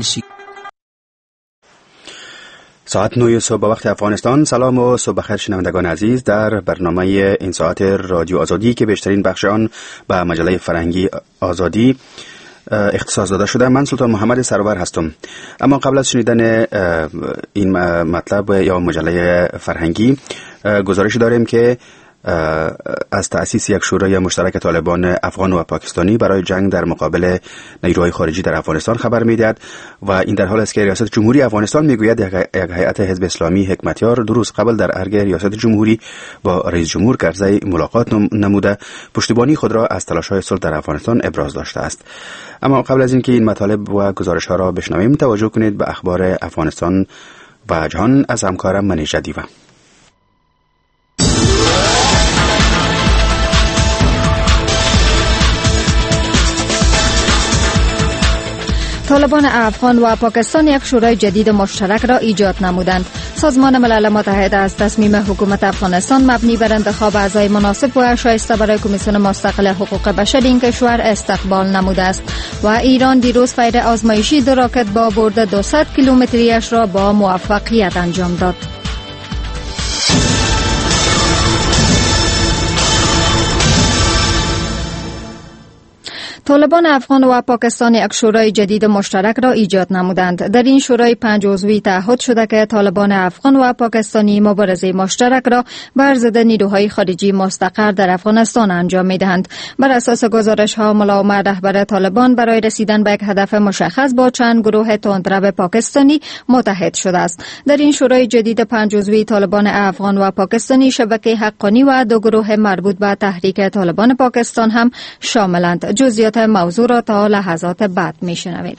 چلشی. ساعت 9 صبح به وقت افغانستان. سلام و صبح بخیر شنوندگان عزیز. در برنامه این ساعت رادیو آزادی که بیشترین بخش آن به مجله فرهنگی آزادی اختصاص داده شده، من سلطان محمد سرور هستم. اما قبل از شنیدن این مطلب یا مجله فرهنگی، گزارش داریم که از تأسیس یک شورای مشترک طالبان افغان و پاکستانی برای جنگ در مقابل نیروهای خارجی در افغانستان خبر می‌دهد و این در حال است که ریاست جمهوری افغانستان میگوید یک هیئت حزب اسلامی حکمتیار 2 روز قبل در ارگ ریاست جمهوری با رئیس جمهور عرضه ملاقات نموده پشتیبانی خود را از تلاش‌های صلح در افغانستان ابراز داشته است. اما قبل از اینکه این مطالب و گزارش‌ها را بشنویم، توجه کنید به اخبار افغانستان و جهان از همکارم منیژه دیوه. طالبان افغان و پاکستان یک شورای جدید مشترک را ایجاد نمودند. سازمان ملل متحد از تصمیم حکومت افغانستان مبنی بر انتخاب اعضای مناسب و شایسته برای کمیسیون مستقل حقوق بشر این کشور استقبال نموده است و ایران دیروز فیر آزمایشی 2 راکت با برد 200 کیلومتریش را با موفقیت انجام داد. طالبان افغان و پاکستان یک شورای جدید مشترک را ایجاد نمودند. در این شورای 5 عضوی تعهد شده که طالبان افغان و پاکستانی مبارزه مشترک را بر ضد نیروهای خارجی مستقر در افغانستان انجام می‌دهند. بر اساس گزارش‌ها، ملا عمر رهبر طالبان برای رسیدن به یک هدف مشخص با چند گروه تندرو پاکستانی متحد شده است. در این شورای جدید 5 عضوی طالبان افغان و پاکستانی، شبکه حقانی و 2 گروه مربوط به تحریک طالبان پاکستان هم شاملند. جزئیات موضوع را تا لحظات بعد میشنوید.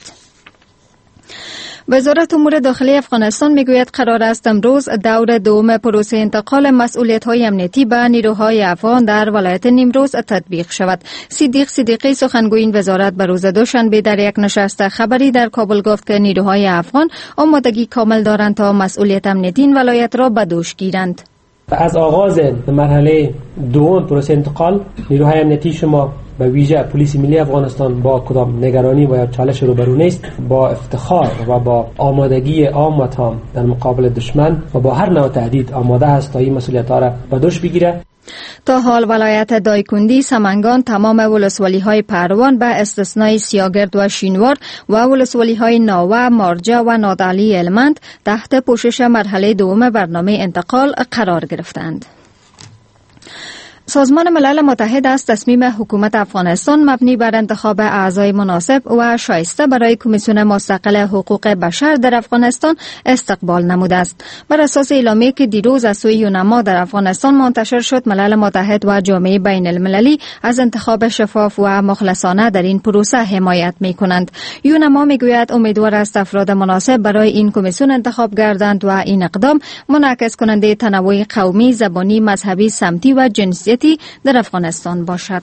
وزارت امور داخلی افغانستان میگوید قرار است امروز دور دوم پروسه انتقال مسئولیت‌های امنیتی به نیروهای افغان در ولایت نیمروز تطبیق شود. صدیق صدیقی سخنگوی این وزارت به روز دوشنبه در یک نشست خبری در کابل گفت که نیروهای افغان آمادگی کامل دارند تا مسئولیت امنیتی این ولایت را به دوش گیرند. از آغاز مرحله دوم پروسه انتقال، نیروهای امنیتی شما به ویژه پلیس ملی افغانستان با کدام نگرانی و یا چالش روبرو نیست، با افتخار و با آمادگی عام و تام در مقابل دشمن و با هر نوع تهدید آماده است تا این مسئولیت‌ها را به دوش بگیره. تا حال ولایت دایکندی، سمنگان، تمام ولسوالی‌های پروان به استثنای سیاگرد و شینوار و ولسوالی‌های ناوه، مارجه و نادعلی المند تحت پوشش مرحله دوم برنامه انتقال قرار گرفتند. سازمان ملل متحد از تصمیم حکومت افغانستان مبنی بر انتخاب اعضای مناسب و شایسته برای کمیسیون مستقل حقوق بشر در افغانستان استقبال نموده است. بر اساس اعلامیه‌ای که دیروز از سوی یونما در افغانستان منتشر شد، ملل متحد و جامعه بین المللی از انتخاب شفاف و مخلصانه در این پروسه حمایت می‌کنند. یونما می‌گوید امیدوار است افراد مناسب برای این کمیسیون انتخاب گردند و این اقدام منعکس کننده تنوع قومی، زبانی، مذهبی، سمتی و جنسیتی در افغانستان باشد.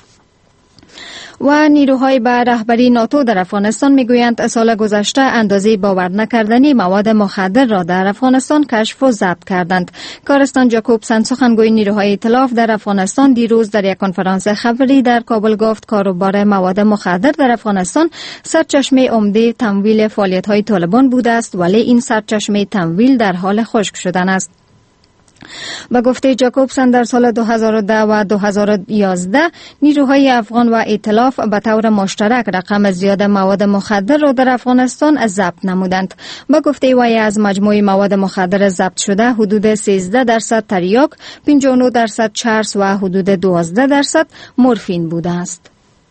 و نیروهای به رهبری ناتو در افغانستان میگویند سال گذشته اندازه باور نکردنی مواد مخدر را در افغانستان کشف و ضبط کردند. کارستان جاکوبسن سخنگوی نیروهای ائتلاف در افغانستان دیروز در یک کنفرانس خبری در کابل گفت کاروبار مواد مخدر در افغانستان سرچشمه عمده تمویل فعالیت‌های طالبان بوده است، ولی این سرچشمه تمویل در حال خشک شدن است. با گفته جاکوبسن در سال 2010 و 2011 نیروهای افغان و ائتلاف به طور مشترک رقم زیاد مواد مخدر را در افغانستان ضبط نمودند. با گفته وی از مجموع مواد مخدر ضبط شده حدود 13% تریاک، 59% چرس و حدود 12% مورفین بوده است.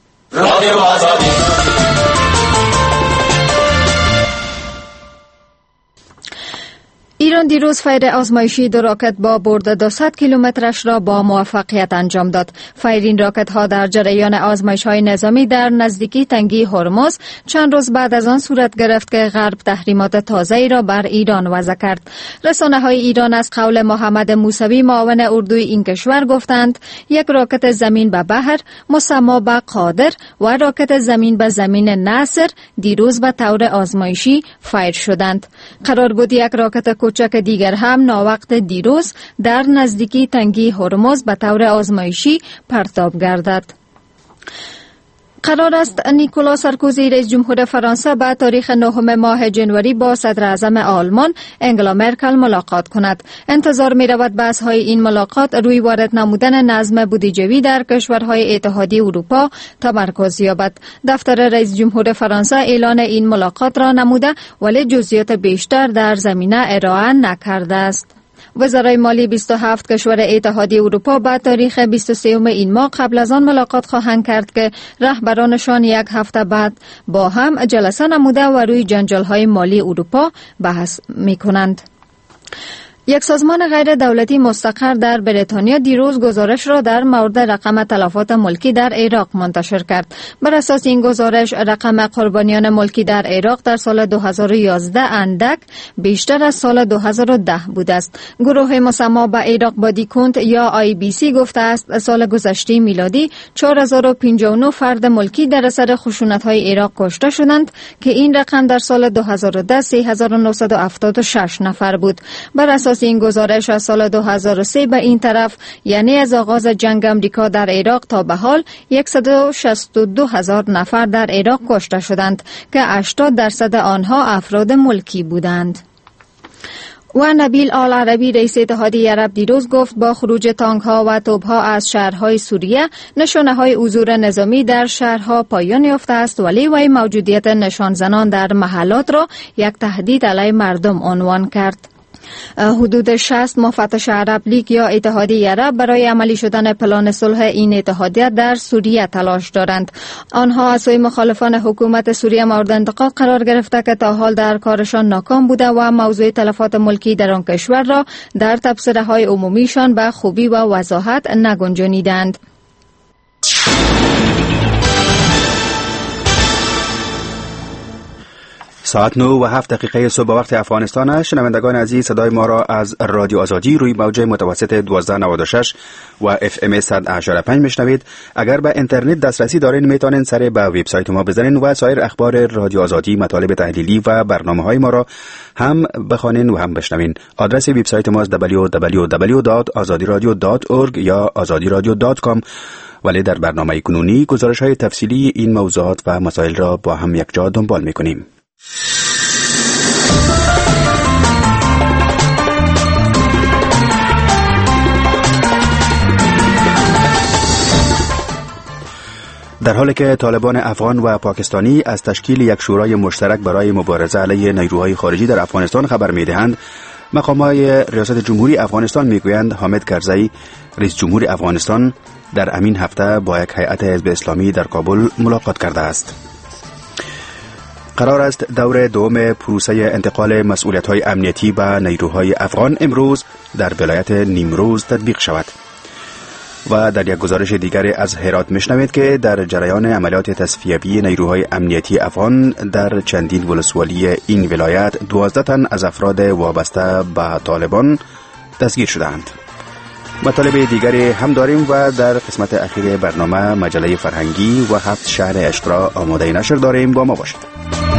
ایران دیروز فیر آزمایشی 2 راکت با برد 200 کیلومترش را با موفقیت انجام داد. فیر این راکت ها در جریان آزمایش های نظامی در نزدیکی تنگی هرمز چند روز بعد از آن صورت گرفت که غرب تحریمات تازه‌ای را بر ایران وضع کرد. رسانه های ایران از قول محمد موسوی معاون اردوی این کشور گفتند یک راکت زمین به بحر مسما به قادر و راکت زمین به زمین ناصر دیروز به طور آزمایشی فیر شدند. قرار بود یک راکت کوچک دیگر هم ناوقت دیروز در نزدیکی تنگی هرمز به طور آزمایشی پرتاب گردد. قرار است نیکولا سارکوزی رئیس جمهور فرانسه به تاریخ 9 ماه جنوری با صدر اعظم آلمان انگلا مرکل ملاقات کند. انتظار می رود بحث های این ملاقات روی وارد نمودن نظم بودجوی در کشورهای اتحادیه اروپا تمرکز یابد. دفتر رئیس جمهور فرانسه اعلان این ملاقات را نموده ولی جزئیات بیشتر در زمینه ارائه نکرده است. وزرای مالی 27 کشور اتحادیه اروپا به تاریخ 23 این ماه قبل از آن ملاقات خواهند کرد که رهبرانشان یک هفته بعد با هم جلسه نموده و روی جنجال‌های مالی اروپا بحث می‌کنند. یک سازمان غیر دولتی مستقر در بریتانیا دیروز گزارش را در مورد رقم تلفات ملکی در عراق منتشر کرد. بر اساس این گزارش رقم قربانیان ملکی در عراق در سال 2011 اندک بیشتر از سال 2010 بوده است. گروه مسمى به عراق بادی کونت یا IBC گفته است سال گذشته میلادی 4059 فرد ملکی در اثر خشونت‌های عراق کشته شدند که این رقم در سال 2010 3976 نفر بود. بر اساس این گزارش از سال 2003 به این طرف یعنی از آغاز جنگ امریکا در عراق تا به حال 162,000 نفر در عراق کشته شدند که 80% آنها افراد ملکی بودند. و نبیل آل عربی رئیس اتحادیه عرب دیروز گفت با خروج تانک‌ها و توپ‌ها از شهرهای سوریه نشانه‌های حضور نظامی در شهرها پایان یافته است ولی وی موجودیت نشانزنان در محلات را یک تهدید علیه مردم عنوان کرد. حدود 60 مفتش عرب لیگ یا اتحادیه عرب برای عملی شدن پلان صلح این اتحادیه در سوریه تلاش دارند. آنها از سوی مخالفان حکومت سوریه مورد انتقاد قرار گرفته که تا حال در کارشان ناکام بوده و موضوع تلفات ملکی در آن کشور را در تبصره‌های عمومیشان به خوبی و وضاحت نگنجانیدند. ساعت 9:07 صبح وقت افغانستان است. شنوندگان عزیز، صدای ما را از رادیو آزادی روی موج متوسط 1296 و FM 100.5 میشنوید. اگر به اینترنت دسترسی دارین میتونین سر به وبسایت ما بزنین و سایر اخبار رادیو آزادی، مطالب تحلیلی و برنامه‌های ما را هم بخوانین و هم بشنوین. آدرس وبسایت ما www.azadiradio.org یا azadiradio.com. ولی در برنامه کنونی گزارش‌های تفصیلی این موضوعات و مسائل را با هم یک جا دنبال می‌کنیم. در حالی که طالبان افغان و پاکستانی از تشکیل یک شورای مشترک برای مبارزه علیه نیروهای خارجی در افغانستان خبر می‌دهند، مقام‌های ریاست جمهوری افغانستان می‌گویند حامد کرزی رئیس جمهور افغانستان در همین هفته با یک هیئت حزب اسلامی در کابل ملاقات کرده است. قرار است دور دوم پروسه انتقال مسئولیت‌های امنیتی به نیروهای افغان امروز در ولایت نیمروز تطبیق شود. و در یک گزارش دیگر از هرات میشنوید که در جریان عملیات تصفیه‌ای نیروهای امنیتی افغان در چندین ولسوالی این ولایت 12 تن از افراد وابسته به طالبان دستگیر شدند. مطالب دیگری هم داریم و در قسمت اخیر برنامه مجله فرهنگی و 7 شهر عشق را آماده نشر داریم. با ما باشید.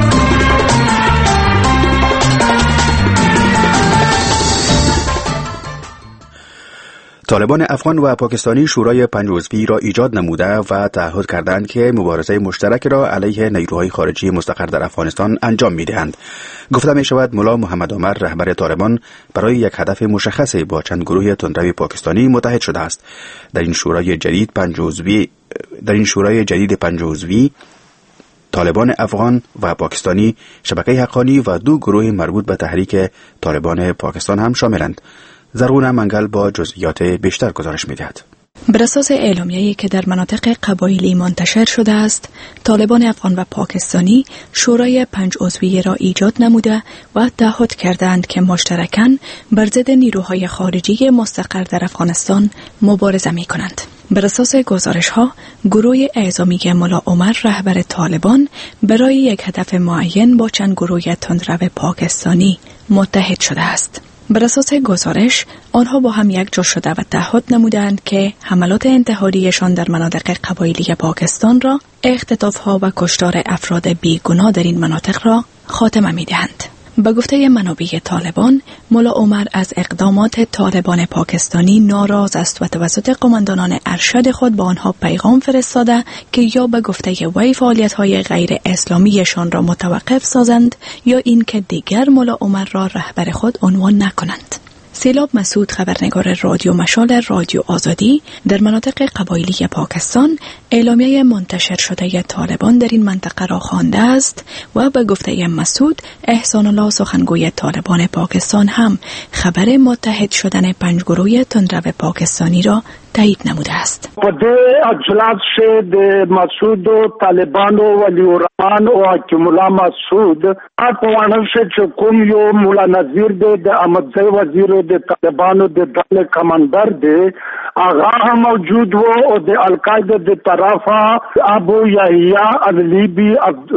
طالبان افغان و پاکستانی شورای 5 عضوی را ایجاد نموده و تعهد کردند که مبارزه مشترک را علیه نیروهای خارجی مستقر در افغانستان انجام می‌دهند. گفته می‌شود ملا محمد عمر رهبر طالبان برای یک هدف مشخص با چند گروه تندرو پاکستانی متحد شده است. در این شورای جدید 5 عضوی طالبان افغان و پاکستانی، شبکه حقانی و 2 گروه مربوط به تحریک طالبان پاکستان هم شاملند. زرغونه منگل با جزئیات بیشتر گزارش می‌دهد. بر اساس اعلامیه‌ای که در مناطق قبایلی منتشر شده است، طالبان افغان و پاکستانی شورای 5 عضوی را ایجاد نموده و تعهد کردند که مشترکاً بر ضد نیروهای خارجی مستقر در افغانستان مبارزه می‌کنند. بر اساس گزارش‌ها، گروه اعزامی ملا عمر رهبر طالبان برای یک هدف معین با چند گروه تندرو پاکستانی متحد شده است. بر اساس گزارش، آنها با هم یک جا شده و تعهد نمودند که حملات انتحاریشان در مناطق قبایلی پاکستان را، اختطاف‌ها و کشتار افراد بیگناه در این مناطق را خاتمه می‌دهند. به گفته منابع طالبان، ملا عمر از اقدامات طالبان پاکستانی ناراض است و توسط قماندانان ارشد خود با آنها پیغام فرستاده که یا به گفته وی فعالیت‌های غیر اسلامیشان را متوقف سازند یا اینکه دیگر ملا عمر را رهبر خود عنوان نکنند. سیلاب مسعود، خبرنگار رادیو مشال رادیو آزادی، در مناطق قبایلی پاکستان اعلامیه منتشر شده طالبان در این منطقه را خوانده است و به گفته مسعود، احسان الله سخنگوی طالبان پاکستان هم خبر متحد شدن 5 گروه تندرو پاکستانی را تایید نموده است. پده اجلاس شد مسعود و طالبان و ولی الرحمن و حکیم الله مسعود اقوانش چکم یو مولا نظیر ده احمدزی وزیر ده طالبان و ده دل کماندر ده آغا هم موجود و ده القاعده ده طرفا ابو یحیی اللیبی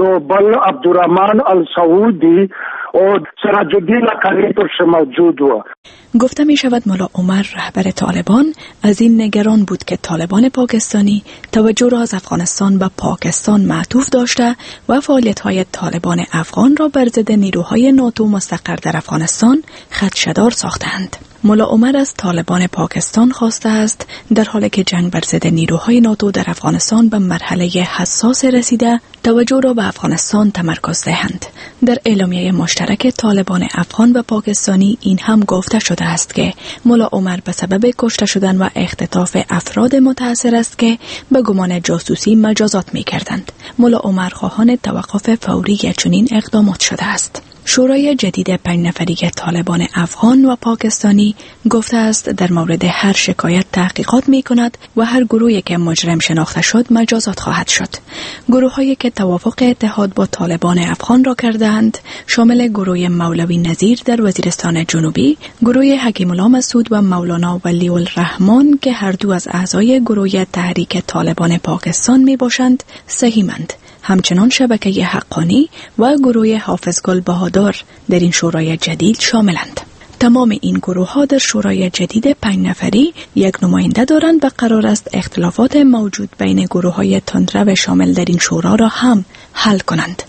بل عبدالرحمن السعودی و سراج الدین قریبش موجود و گفته می شود ملا عمر رهبر طالبان از این نگران بود که طالبان پاکستانی توجه را از افغانستان به پاکستان معطوف داشته و فعالیت‌های طالبان افغان را بر ضد نیروهای ناتو مستقر در افغانستان خدشه‌دار ساختند. ملا عمر از طالبان پاکستان خواسته است در حالی که جنگ بر ضد نیروهای ناتو در افغانستان به مرحله حساس رسیده، توجه را به افغانستان تمرکز دهند. در اعلامیه مشترک طالبان افغان و پاکستانی این هم گفته شده است که ملا عمر به سبب کشته شدن و اختطاف افراد متأثر است که به گمان جاسوسی مجازات می‌کردند. ملا عمر خواهان توقف فوری چنین اقدامات شده است. شورای جدید 5 نفری طالبان افغان و پاکستانی گفته است در مورد هر شکایت تحقیقات می کند و هر گروهی که مجرم شناخته شد مجازات خواهد شد. گروه‌هایی که توافق اتحاد با طالبان افغان را کردند شامل گروه مولوی نذیر در وزیرستان جنوبی، گروه حکیم الله مسعود و مولانا ولی الرحمن که هر دو از اعضای گروه تحریک طالبان پاکستان می باشند صحیح‌اند. همچنان شبکه حقانی و گروه حافظ گل بهادر در این شورای جدید شاملند. تمام این گروه ها در شورای جدید 5 نفری یک نماینده دارند و قرار است اختلافات موجود بین گروه های تندرو شامل در این شورا را هم حل کنند.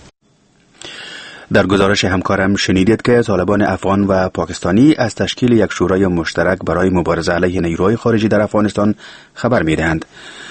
در گزارش همکارم شنیدید که طالبان افغان و پاکستانی از تشکیل یک شورای مشترک برای مبارزه علیه نیروهای خارجی در افغانستان خبر می‌دهند.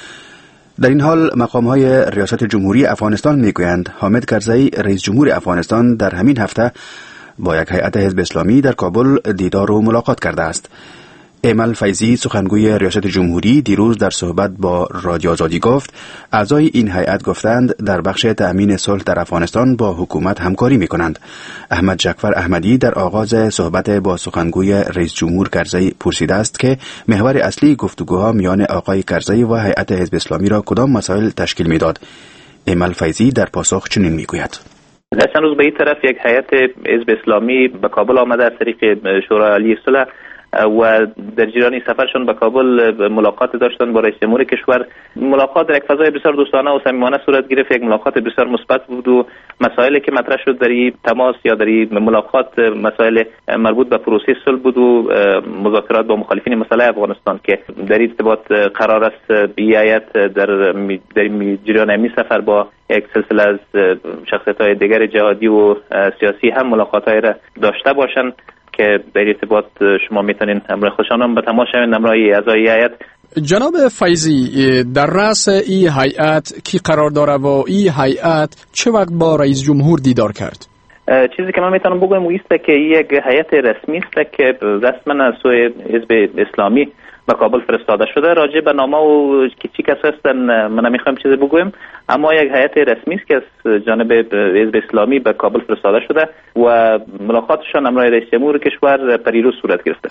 در این حال مقام‌های ریاست جمهوری افغانستان میگویند حامد کرزی رئیس جمهور افغانستان در همین هفته با یک هیئت حزب اسلامی در کابل دیدار و ملاقات کرده است. ایمل فیضی سخنگوی ریاست جمهوری دیروز در صحبت با رادیو آزادی گفت اعضای این هیئت گفتند در بخش تأمین صلح در افغانستان با حکومت همکاری می‌کنند. احمد جعفر احمدی در آغاز صحبت با سخنگوی رئیس جمهور کرزی پرسیده است که محور اصلی گفتگوها میان آقای کرزی و هیئت حزب اسلامی را کدام مسائل تشکیل می‌داد. ایمل فیضی در پاسخ چنین می‌گوید: در چند روز به این طرف یک هیئت حزب اسلامی به کابل آمده از طریق شورای عالی صلح و در جریان سفرشون به کابل ملاقات داشتن با رئیس جمهور کشور. ملاقات در یک فضای بسیار دوستانه و صمیمانه صورت گرفت. یک ملاقات بسیار مثبت بود و مسائلی که مطرح شد در این تماس یا در این ملاقات مسائل مربوط به پروسه صلح بود و مذاکرات با مخالفین مسئله افغانستان که در این ارتباط قرار است این هیئت در جریان این سفر با یک سلسله از شخصیت‌های دیگر جهادی و سیاسی هم ملاقات‌های را داشته باشند که در ارتباط شما میتونین همراه خوشانم به تماس شوین همراه اعضای هیئت. جناب فیضی، در رأس این هیئت کی قرار داره و این هیئت چه وقت با رئیس جمهور دیدار کرد؟ چیزی که من میتونم بگم است که یک هیئت رسمی است که رسما از سوی حزب اسلامی به کابل فرستاده شده. راجع به نامه و چی کسا هستن من نمیخوام چیزی بگویم، اما یک هیئت رسمی است که از جانب حزب اسلامی به کابل فرستاده شده و ملاقاتشان همراه رئیس جمهور کشور پریروز صورت گرفته.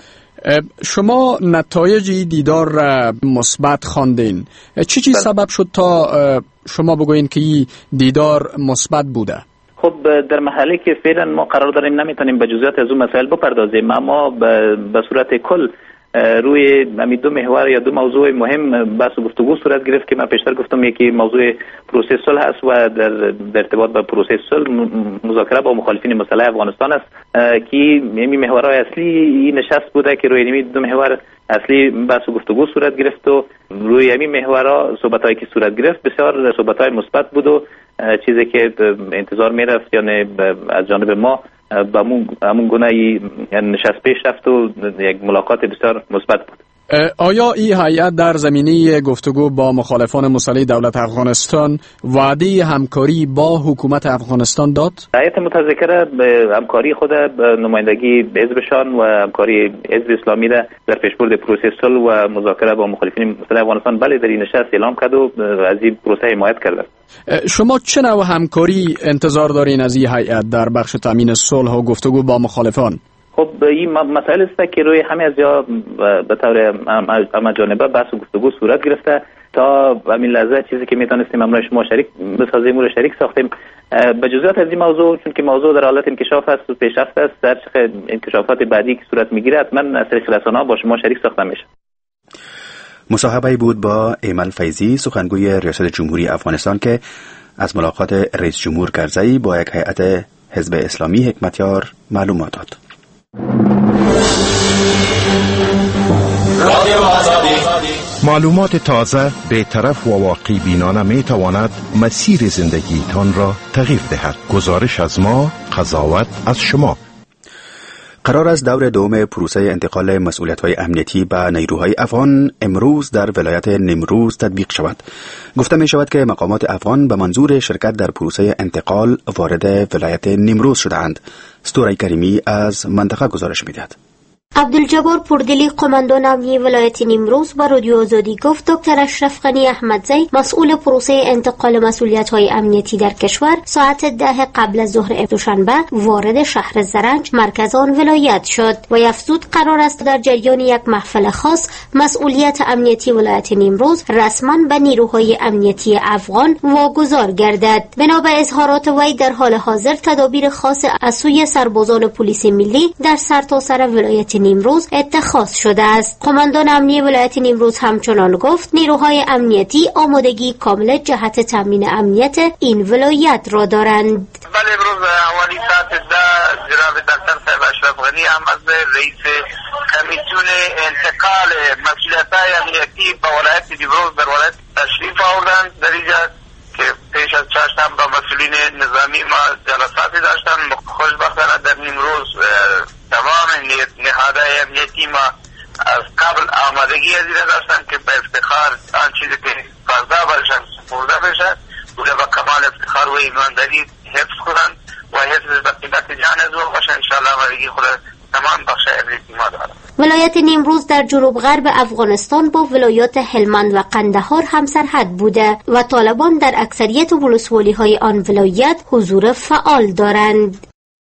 شما نتایج دیدار مثبت خواندین. چی سبب شد تا شما بگوین که این دیدار مثبت بوده؟ خب در محله که فعلا ما قرار داریم نمیتونیم به جزئیات از اون مسائل بپردازیم، اما به صورت کل روی همین دو محور یا دو موضوع مهم بحث و گفتگو صورت گرفت که من پیشتر گفتم. یکی موضوع پروسه صلح است و در ارتباط با پروسه صلح مذاکره با مخالفین مسئله افغانستان است که همین محورهای اصلی این نشست بوده که روی همین دو محور اصلی بحث و گفتگو صورت گرفت و روی همین محورها صحبتایی که صورت گرفت بسیار صحبتای مثبت بود و چیزی که انتظار میرفت یعنی از جانب ما به همون گونه نشست پیش رفت و یک ملاقات بسیار مثبت بود. آیا این هیئت در زمینه گفتگو با مخالفان مسلح دولت افغانستان وعده همکاری با حکومت افغانستان داد؟ هیئت متذکره همکاری خود نمایندگی حزبشان و همکاری حزب اسلامی را در پیشبرد پروسه صلح و مذاکره با مخالفین مسلح افغانستان بله در این نشست اعلام کرد و از این پروسه حمایت کرد. شما چه نوع همکاری انتظار دارین از این هیئت در بخش تامین صلح و گفتگو با مخالفان؟ خب این مسائل است که روی همه از جا به طور همه‌جانبه بحث و گفتگو صورت گرفته تا همین لحظه چیزی که میتونستیم امروز شما شریک بسازیم و شریک ساختیم. به جزئیات از این موضوع چون که موضوع در حالت انکشاف است و پیشرفت است در چه انکشافات بعدی که صورت میگیره حتما از طریق رسانه‌ها با شما شریک ساخته میشه. مصاحبه‌ای بود با ایمل فیضی سخنگوی ریاست جمهوری افغانستان که از ملاقات رئیس جمهور کرزی با یک هیئت حزب اسلامی حکمتیار معلومات داد. معلومات تازه بی‌طرف و واقعی بینانه می تواند مسیر زندگی تان را تغییر دهد. گزارش از ما، قضاوت از شما. قرار است دور دوم پروسه انتقال مسئولیت‌های امنیتی به نیروهای افغان امروز در ولایت نیمروز تطبیق شود. گفته می شود که مقامات افغان به منظور شرکت در پروسه انتقال وارد ولایت نیمروز شده‌اند. ستوره کریمی از منطقه گزارش می‌دهد. عبدالجبار پردلی قماندان امنیتی ولایت نیمروز با رادیو آزادی گفت دکتر اشرف غنی احمدزی مسئول پروسه انتقال مسئولیت‌های امنیتی در کشور ساعت 10 قبل از ظهر دوشنبه وارد شهر زرنج مرکز آن ولایت شد و افزود قرار است در جریان یک محفل خاص مسئولیت امنیتی ولایت نیمروز رسما به نیروهای امنیتی افغان واگذار گردد. بنا به اظهارات وی در حال حاضر تدابیر خاص از سوی سربازان پلیس ملی در سرتاسر ولایت نیمروز اتخاذ شده است. قماندان امنیتی ولایت نیمروز همچنان گفت نیروهای امنیتی آمادگی کامل جهت تامین امنیت این ولایت را دارند. بله امروز حوالی ساعت 10 جناب دکتر صاحب اشرف غنی احمدزی رئیس کمیسیون انتقال مسئولیت‌های امنیتی به ولایت نیمروز در ولایت تشریف آوردند. در اینجا که پیش از چاشتم با مسئولین نظامی ما جلساتی داشتن. خوشبختانه در نیمروز تمام نهادهای امنیتی ما از قبل آمادگی از این داشتن که به افتخار آن چیزی که فردا برشن سپرده بشه و به کمال افتخار و ایمانداری حفظ کنند و حفظ بقیت جان از او باشه. انشاءالله آمادگی خود تمام بخش امنیتی ما دارد. ولایت نیمروز در جنوب غرب افغانستان با ولایات هلمند و قندهار همسرحد بوده و طالبان در اکثریت ولسوالی‌های آن ولایت حضور فعال دارند.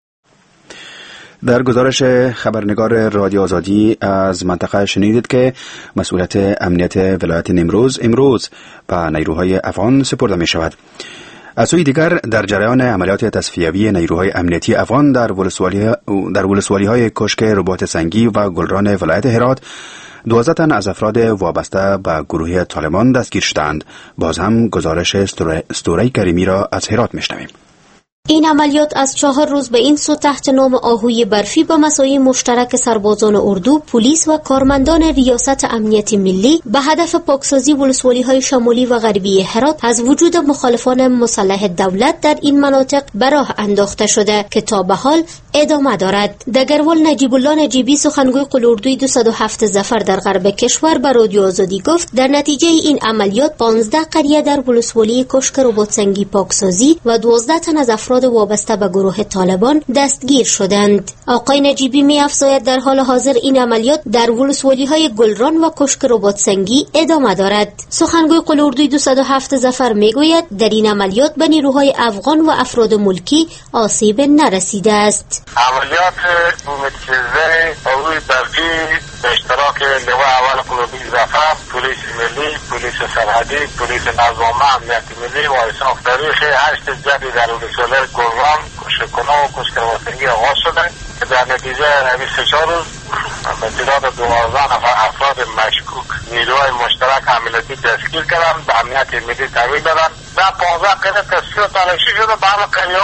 در گزارش خبرنگار رادیو آزادی از منطقه شنیدید که مسئولیت امنیت ولایت نیمروز امروز به نیروهای افغان سپرده می شود. از سوی دیگر در جریان عملیات تصفیوی نیروهای امنیتی افغان در ولسوالی‌های کشک رباط سنگی و گلران ولایت هرات 12 تن از افراد وابسته به گروه طالبان دستگیر شدند. باز هم گزارش ستوره کریمی را از هرات میشنویم. این عملیات از 4 روز به این سو تحت نام آهوی برفی با مساعی مشترک سربازان اردو، پلیس و کارمندان ریاست امنیت ملی به هدف پاکسازی ولسوالی‌های شمالی و غربی هرات از وجود مخالفان مسلح دولت در این مناطق به راه انداخته شده که تا به حال ادامه دارد. دگروال نجیب الله نجیبی سخنگوی قلوردوی 207 ظفر در غرب کشور به رادیو آزادی گفت در نتیجه این عملیات 15 قریه در ولسوالی کشک رباطسنگی پاکسازی و 12 تن از افراد وابسته به گروه طالبان دستگیر شدند. آقای نجیبی می افزاید در حال حاضر این عملیات در ولسوالی‌های گلران و کشک رباطسنگی ادامه دارد. سخنگوی قلوردوی 207 ظفر می گوید در این عملیات به نیروهای افغان و افراد ملکی آسیب نرسیده است. عملیات متفیزه آهوی برفی به اشتراک لواء اول قلوردوی ظفر، پلیس ملی، پلیس سرحدی، پلیس نظم عامه، امنیت ملی و اساف تاریخ 8 جبهه در ولسوالی گلران، کشک‌کنه و کشک رباطسنگی آغاز شده که در نتیجه 24 روز به تعداد 12 نفر افراد مشکوک نیروهای مشترک عملیاتی دستگیر کردند، به امنیت ملی تحویل دادند. در 15 قریه تصفیه و تلاشی شده. به همه قریه‌ها تا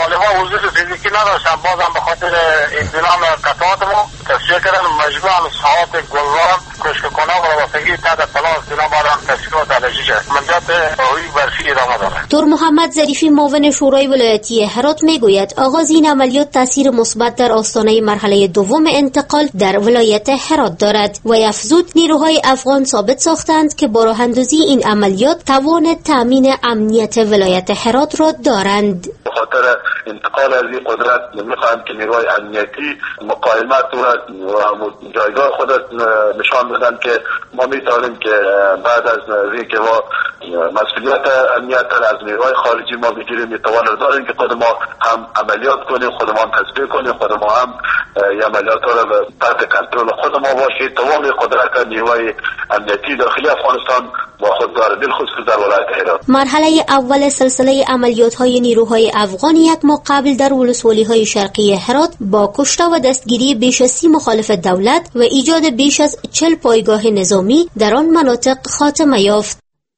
طالبان حضور فیزیکی نداشتن، بازم به خاطر انضمام قطعات ما تصفیه کردن. مجموعه مساحات گلوان کشک‌کنان و واسگی تحت پلان سینا باران تصفیه و تلاشی شد. عملیات آهوی برفی ادامه دارد. دکتر محمد ظریفی معاون شورای ولایتی هرات میگوید آغاز این عملیات تاثیر مثبت در آستانه مرحله دوم انتقال در ولایت هرات دارد و افزود نیروهای افغان ثابت ساختند که با راه‌اندازی این عملیات توان تامین امنیت ولایت هرات را دارند. خاطر انتقال از این قدرت میخواهند که نیروهای امنیتی مقاومت و جایگاه خودت نشان بدن که ما میتونیم که بعد از اینکه ما مسئولیت امنیت از نیروهای خارجی ما بگیریم میتوان داریم که خود ما هم عملیات کنیم، خودمان تصفیه کنیم، خود ما هم عملیات را تحت کنترل خود ما باشید. تمام قدرت نیروهای امنیتی داخلی افغانستان با خود داره، بالخصوص در ولایت هرات. مرحله اول سلسله عملیات های نیروهای افغان یک ماه قبل در ولسوالی های شرقی هرات با کشته و دستگیری بیش از 30 مخالف دولت و ایجاد بیش از 40 پایگاه نظامی در آن مناطق خاتمه یافت.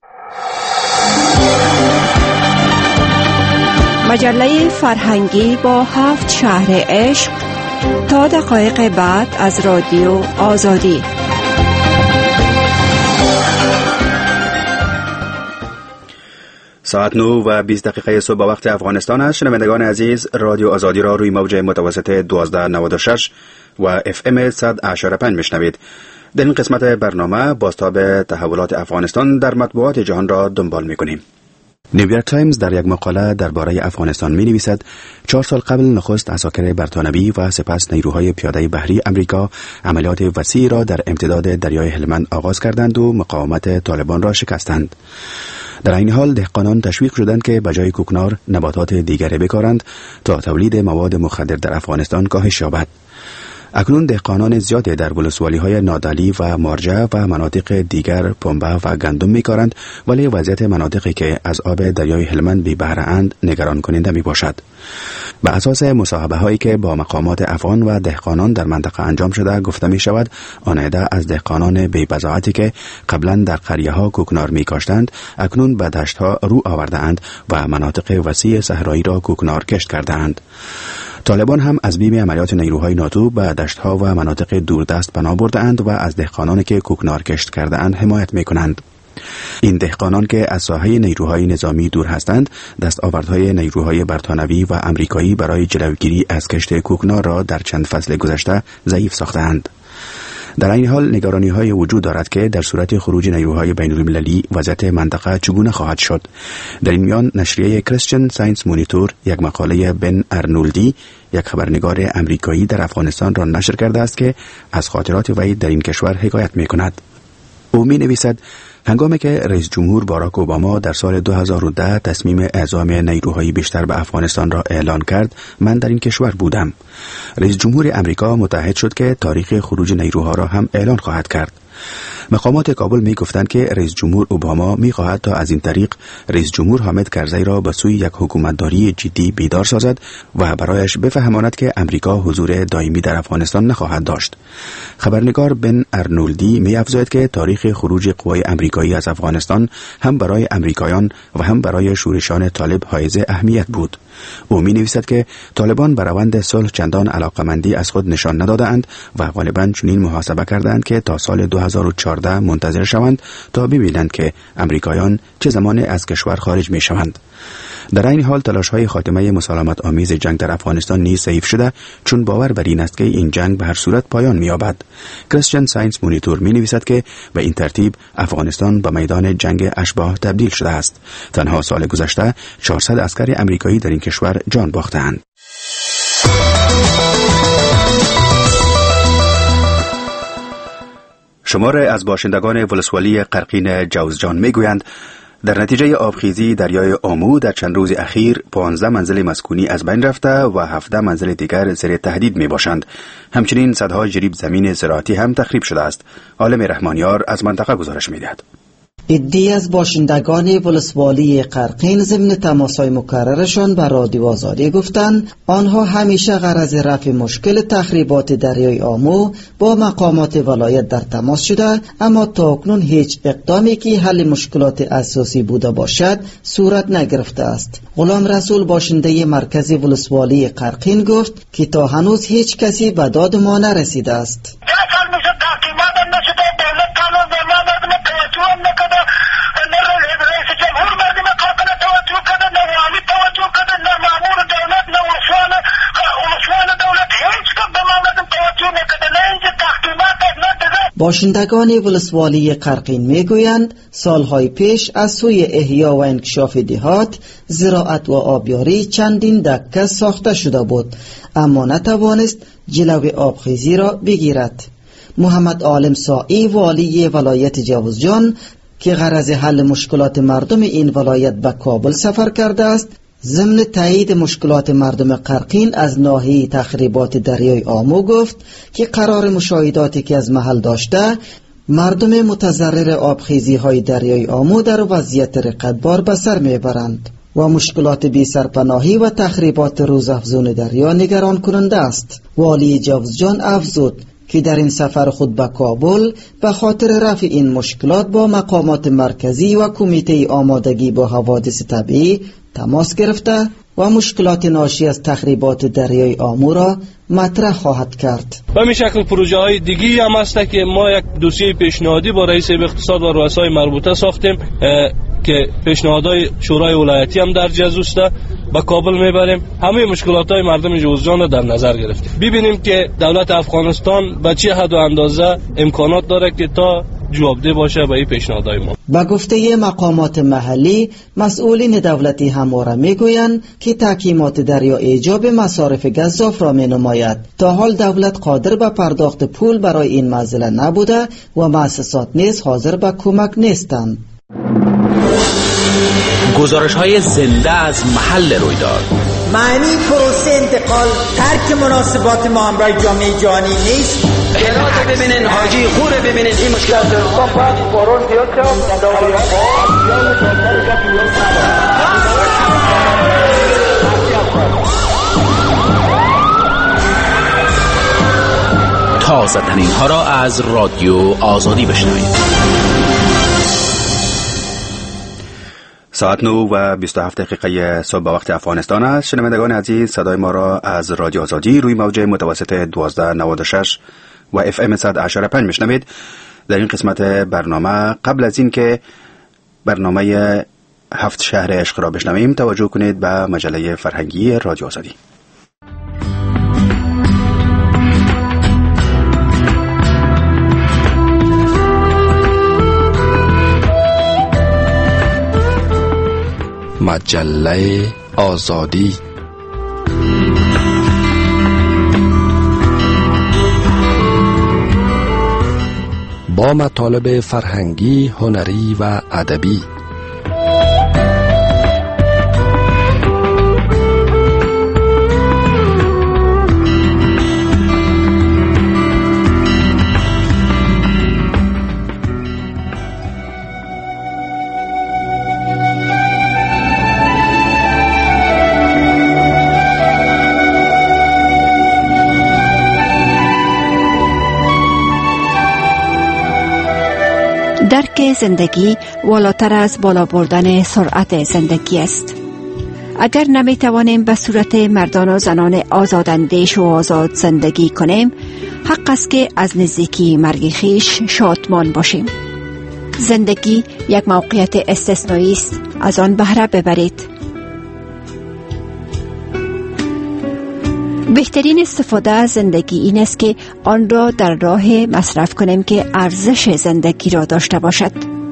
مجله فرهنگی با 7 شهر عشق تا دقایق بعد از رادیو آزادی. ساعت 9 و 20 دقیقه صبح با وقت افغانستان است. شنوندگان عزیز، رادیو آزادی را روی موج متوسط 1296 و FM 100.5 میشنوید. در این قسمت برنامه بازتاب تحولات افغانستان در مطبوعات جهان را دنبال می‌کنیم. نیویورک تایمز در یک مقاله درباره افغانستان می‌نویسد 4 سال قبل نخست عساکر برتانوی و سپس نیروهای پیاده بحری امریکا عملیات وسیعی را در امتداد دریای هلمند آغاز کردند و مقاومت طالبان را شکستند. در این حال دهقانان تشویق شدند که بجای کوکنار نباتات دیگری بکارند تا تولید مواد مخدر در افغانستان کاهش یابد. اکنون دهقانان زیادی در ولسوالی‌های نادالی و مارجه و مناطق دیگر پنبه و گندم می‌کارند، ولی وضعیت مناطقی که از آب دریای هلمند بی بهره اند نگران کننده میباشد. بر اساس مصاحبه‌هایی که با مقامات افغان و دهقانان در منطقه انجام شده گفته می‌شود آن عده از دهقانان بی بضاعتی که قبلا در قریه‌ها کوکنار می‌کاشتند اکنون به دشت‌ها رو آورده‌اند و مناطق وسیع صحرایی را کوکنار کشت کرده‌اند. طالبان هم از بیم عملیات نیروهای ناتو به دشت‌ها و مناطق دوردست پناه برده‌اند و از دهقانانی که کوکنار کشت کرده‌اند حمایت می‌کنند. این دهقانان که از ساحه نیروهای نظامی دور هستند، دستاوردهای نیروهای برتانوی و امریکایی برای جلوگیری از کشت کوکنار را در چند فصل گذشته ضعیف ساختند. در این حال نگرانی‌های وجود دارد که در صورت خروج نیروهای بین‌المللی وضعیت منطقه چگونه خواهد شد. در این میان نشریه کریستین ساینس مونیتور یک مقاله بن ارنولدی، یک خبرنگار امریکایی در افغانستان را نشر کرده است که از خاطرات وی در این کشور حکایت می‌کند. او می‌نویسد هنگامی که رئیس جمهور باراک اوباما در سال 2010 تصمیم اعزام نیروهای بیشتر به افغانستان را اعلان کرد، من در این کشور بودم. رئیس جمهور امریکا متعهد شد که تاریخ خروج نیروها را هم اعلان خواهد کرد. مقامات کابل می گفتند که رئیس جمهور اوباما می خواهد تا از این طریق رئیس جمهور حامد کرزی را به سوی یک حکومتداری جدی بیدار سازد و برایش بفهماند که امریکا حضور دائمی در افغانستان نخواهد داشت. خبرنگار بن ارنولدی می افزاید که تاریخ خروج قوای امریکایی از افغانستان هم برای امریکایان و هم برای شورشان طالب حائز اهمیت بود. او می نویسد که طالبان بر روند صلح چندان علاقمندی از خود نشان ندادند و غالباً چنین محاسبه کردند که تا سال 2014 منتظر شوند تا ببینند که امریکایان چه زمان از کشور خارج می شوند. در این حال تلاش‌های خاتمه مسالمت آمیز جنگ در افغانستان نیز ضعیف شده، چون باور بر این است که این جنگ به هر صورت پایان می‌یابد. کریستین ساینس مونیتور می‌نویسد که به این ترتیب افغانستان به میدان جنگ اشباح تبدیل شده است. تنها سال گذشته 400 عسکر امریکایی در این کشور جان باختند. شمار از باشندگان ولسوالی قرقین جوزجان می‌گویند در نتیجه آبخیزی دریای آمو در چند روز اخیر 15 منزل مسکونی از بین رفته و 17 منزل دیگر زیر تهدید می باشند. همچنین صدها جریب زمین زراعتی هم تخریب شده است. عالم رحمانیار از منطقه گزارش می دهد. عده‌ای از باشندگان ولسوالی قرقین ضمن تماس‌های مکررشان با رادیو آزادی گفتند آنها همیشه غرض رفع مشکل تخریبات دریای آمو با مقامات ولایت در تماس شده، اما تاکنون هیچ اقدامی که حل مشکلات اساسی بوده باشد صورت نگرفته است. غلام رسول باشنده مرکز ولسوالی قرقین گفت که تا هنوز هیچ کسی به داد ما نرسیده است. باشندگان ولسوالی قرقین میگویند سالهای پیش از سوی احیا و انکشاف دهات زراعت و آبیاری چندین دکه ساخته شده بود، اما نتوانست جلوی آبخیزی را بگیرد. محمد عالم سائی والی ولایت جوزجان که غرض حل مشکلات مردم این ولایت به کابل سفر کرده است، ضمن تایید مشکلات مردم قرقین از ناحیه تخریبات دریای آمو گفت که قرار مشاهداتی که از محل داشته مردم متضرر آبخیزی های دریای آمو در وضعیت رقتبار به سر میبرند و مشکلات بی سرپناهی و تخریبات روزافزون دریا نگران کننده است. والی جوزجان افزود که در این سفر خود به کابل به خاطر رفع این مشکلات با مقامات مرکزی و کمیته آمادگی با حوادث طبیعی تماس گرفته و مشکلات ناشی از تخریبات دریای آمو را مطرح خواهد کرد. و همین شکل پروژه های دیگی هم هست که ما یک دوسیه پیشنهادی با رئیس اقتصاد و رؤسای مربوطه ساختیم که پیشنهادهای شورای ولایتی هم در جزوست با کابل میبریم. همه مشکلات های مردم جوزجان را در نظر گرفتیم. ببینیم که دولت افغانستان به چه حد و اندازه امکانات داره که تا جوابده باشه به این پیشنهادهای ما. با گفته مقامات محلی، مسئولین دولتی همواره میگویند که تحکیمات دریا ایجاب مصارف گزاف را مینماید. تا حال دولت قادر به پرداخت پول برای این مسئله نبوده و مؤسسات نیز حاضر به کمک نیستند. گزارش های زنده از محل رویداد. معنی پروسه انتقال ترک مناسبات ما همراه جامعه جهانی نیست. گرات ببینین، حاجی خوره ببینین، این مشکلات با بعد بارون زیاد تازه ترین ها را از رادیو آزادی بشنوید. ساعت 9 و 27 دقیقه صبح به وقت افغانستان است. شنوندگان عزیز، صدای ما را از رادیو آزادی روی موج متوسط 1296 و اف ام 100.5 میشنوید. در این قسمت برنامه قبل از این که برنامه 7 شهر عشق را بشنویم، توجه کنید به مجله فرهنگی رادیو آزادی. مجله آزادی. با مطالب فرهنگی، هنری و ادبی. درک زندگی والاتر از بالا بردن سرعت زندگی است. اگر نمی توانیم به صورت مردان و زنان آزاداندیش و آزاد زندگی کنیم، حق است که از نزدیکی مرگ خویش شادمان باشیم. زندگی یک موقعیت استثنایی است، از آن بهره ببرید. بهترین استفاده از زندگی این است که آن را در راه مصرف کنیم که ارزش زندگی را داشته باشد.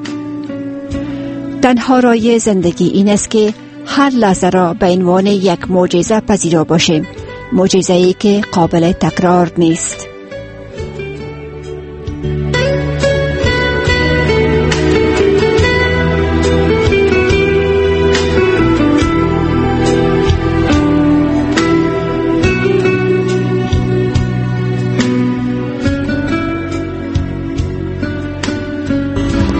تنها راه زندگی این است که هر لحظه را به عنوان یک معجزه پذیرا باشیم، معجزه‌ای که قابل تکرار نیست.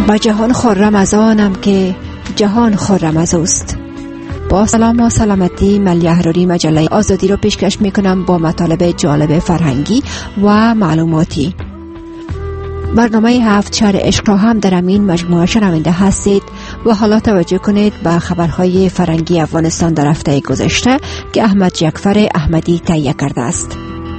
با جهان خرم از آنم که جهان خرم از اوست. با سلام و سلامتی، ملی احراری مجله آزادی رو پیشکش میکنم با مطالب جالب فرهنگی و معلوماتی. برنامه 7 شهر عشق را هم در امین مجموعه شنونده هستید و حالا توجه کنید به خبرهای فرهنگی افغانستان در هفته گذشته که احمد جعفر احمدی تهیه کرده است.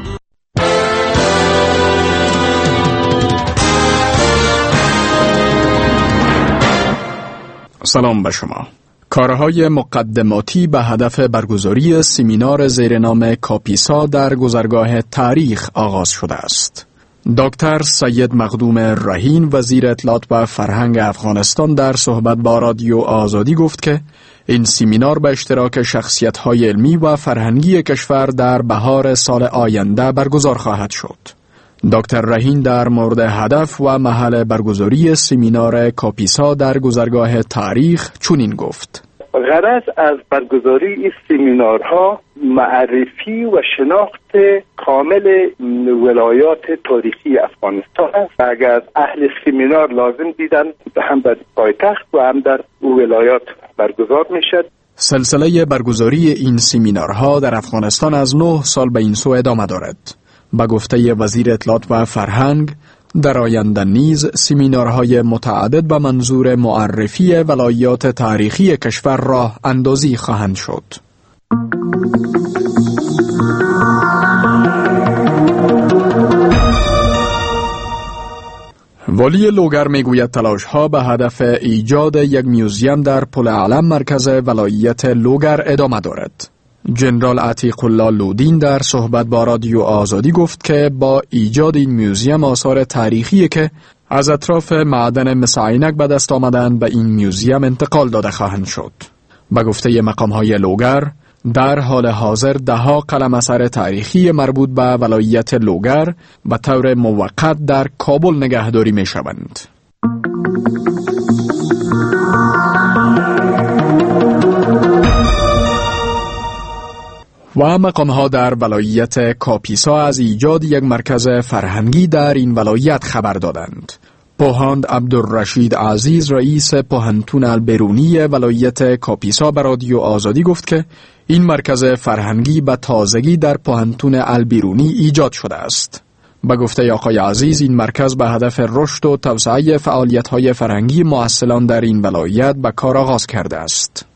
سلام به شما. کارهای مقدماتی به هدف برگزاری سمینار زیر نام کاپیسا در گذرگاه تاریخ آغاز شده است. دکتر سید مخدوم رهین وزیر اطلاعات و فرهنگ افغانستان در صحبت با رادیو آزادی گفت که این سمینار به اشتراک شخصیت‌های علمی و فرهنگی کشور در بهار سال آینده برگزار خواهد شد. دکتر رهین در مورد هدف و محل برگزاری سمینار کاپیسا در گذرگاه تاریخ چنین گفت: غرض از برگزاری این سمینارها معرفی و شناخت کامل ولایات تاریخی افغانستان است. اگر اهل سمینار لازم دیدن هم در پایتخت و هم در ولایات برگزار میشد. سلسله برگزاری این سمینارها در افغانستان از 9 سال به این سو ادامه دارد. به گفته وزیر اطلاعات و فرهنگ، در آینده نیز سمینارهای متعدد به منظور معرفی ولایات تاریخی کشور راه اندازی خواهند شد. والی لوگر میگوید تلاش‌ها به هدف ایجاد یک میوزیم در پل علم مرکز ولایت لوگر ادامه دارد. جنرال عتیق الله لودین در صحبت با رادیو آزادی گفت که با ایجاد این میوزیم آثار تاریخی که از اطراف معدن مس عینک به دست آمدند به این میوزیم انتقال داده خواهند شد. به گفته مقام‌های لوگر، در حال حاضر 10 قلم اثر تاریخی مربوط به ولایت لوگر به طور موقت در کابل نگهداری می شوند. و مقام‌ها در ولایت کاپیسا از ایجاد یک مرکز فرهنگی در این ولایت خبر دادند. پوهاند عبدالرشید عزیز رئیس پوهنتون البرونی ولایت کاپیسا به رادیو آزادی گفت که این مرکز فرهنگی به تازگی در پوهنتون البرونی ایجاد شده است. به گفته آقای عزیز، این مرکز به هدف رشد و توسعه فعالیت‌های فرهنگی مؤثران در این ولایت به کار آغاز کرده است.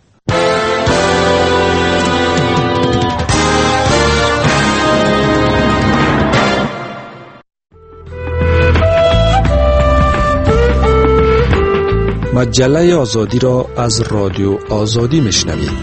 مجله آزادی را از رادیو آزادی میشنوید.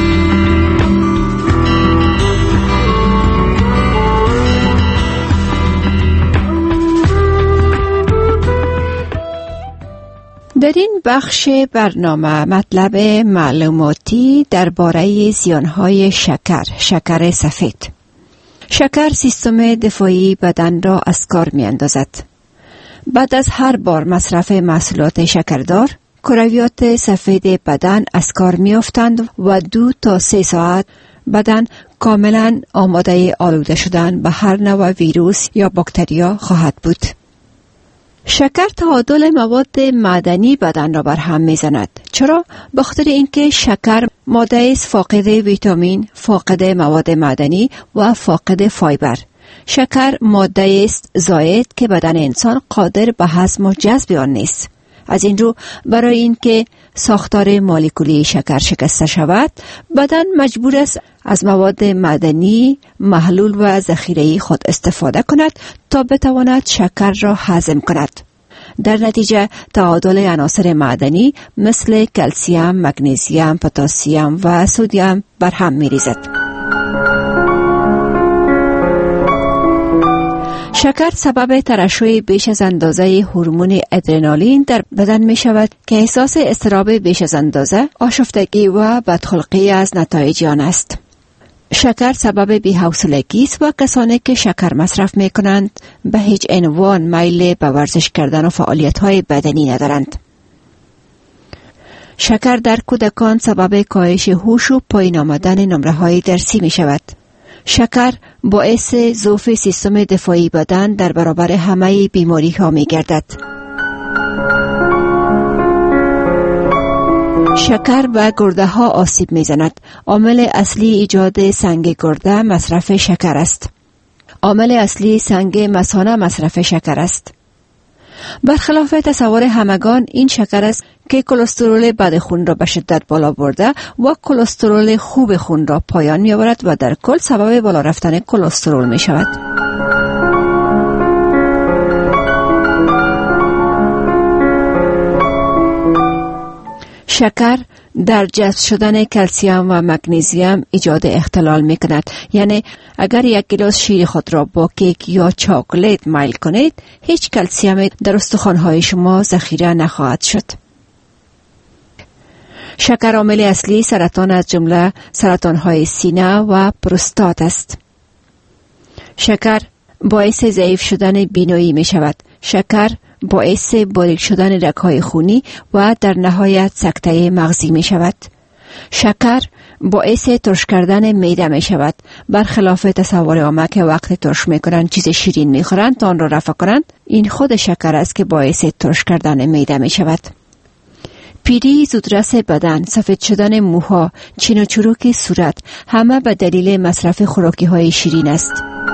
در این بخش برنامه مطلب معلوماتی درباره زیانهای شکر سفید. شکر سیستم دفاعی بدن را از کار می اندازد. بعد از هر بار مصرف محصولات شکردار، کرویات سفید بدن از کار می افتند و 2 تا 3 ساعت بدن کاملا آماده آلوده شدن به هر نوع ویروس یا باکتریا خواهد بود. شکر تعادل مواد معدنی بدن را بر هم می زند. چرا؟ بخاطر اینکه شکر ماده است فاقد ویتامین، فاقد مواد معدنی و فاقد فایبر. شکر ماده است زائد که بدن انسان قادر به هضم و جذب آن نیست. از این رو برای اینکه ساختار مولکولی شکر شکسته شود، بدن مجبور است از مواد معدنی محلول و ذخیره‌ای خود استفاده کند تا بتواند شکر را هضم کند. در نتیجه تعادل عناصر معدنی مثل کلسیم، مگنیزیم، پتاسیم و سدیم بر هم می‌ریزد. شکر سبب ترشح بیش از اندازه هورمون ادرنالین در بدن می شود که احساس اضطراب بیش از اندازه، آشفتگی و بدخلقی از نتایج آن است. شکر سبب بی‌حوصلگی است و کسانی که شکر مصرف می کنند به هیچ عنوان میل به ورزش کردن و فعالیت‌های بدنی ندارند. شکر در کودکان سبب کاهش هوش و پایین آمدن نمره‌های درسی می شود. شکر باعث ضعف سیستم دفاعی بدن در برابر همه بیماری ها می گردد. شکر به گرده ها آسیب می زند. عامل اصلی ایجاد سنگ گرده مصرف شکر است. عامل اصلی سنگ مثانه مصرف شکر است. برخلاف تصور همگان این شکر است که کلسترول بد خون را به شدت بالا برده و کلسترول خوب خون را پایان می آورد و در کل سبب بالا رفتن کلسترول می شود. شکر در جذب شدن کلسیم و مگنیزیم ایجاد اختلال می کند. یعنی اگر یک گلاس شیر خود را با کیک یا چاکلیت میل کنید، هیچ کلسیم در استخوان‌های شما ذخیره نخواهد شد. شکر عامل اصلی سرطان از جمله سرطان‌های سینه و پروستات است. شکر باعث ضعیف شدن بینایی می شود. شکر باعث باریک شدن رگ‌های خونی و در نهایت سکته مغزی می شود. شکر باعث ترش کردن معده می شود. برخلاف تصور عامه که وقت ترش می کنند چیز شیرین می خورند تا آن را رفع کنند، این خود شکر است که باعث ترش کردن معده می شود. پیری، زودرس بدن، سفید شدن موها، چین و چروک صورت همه به دلیل مصرف خوراکی های شیرین است.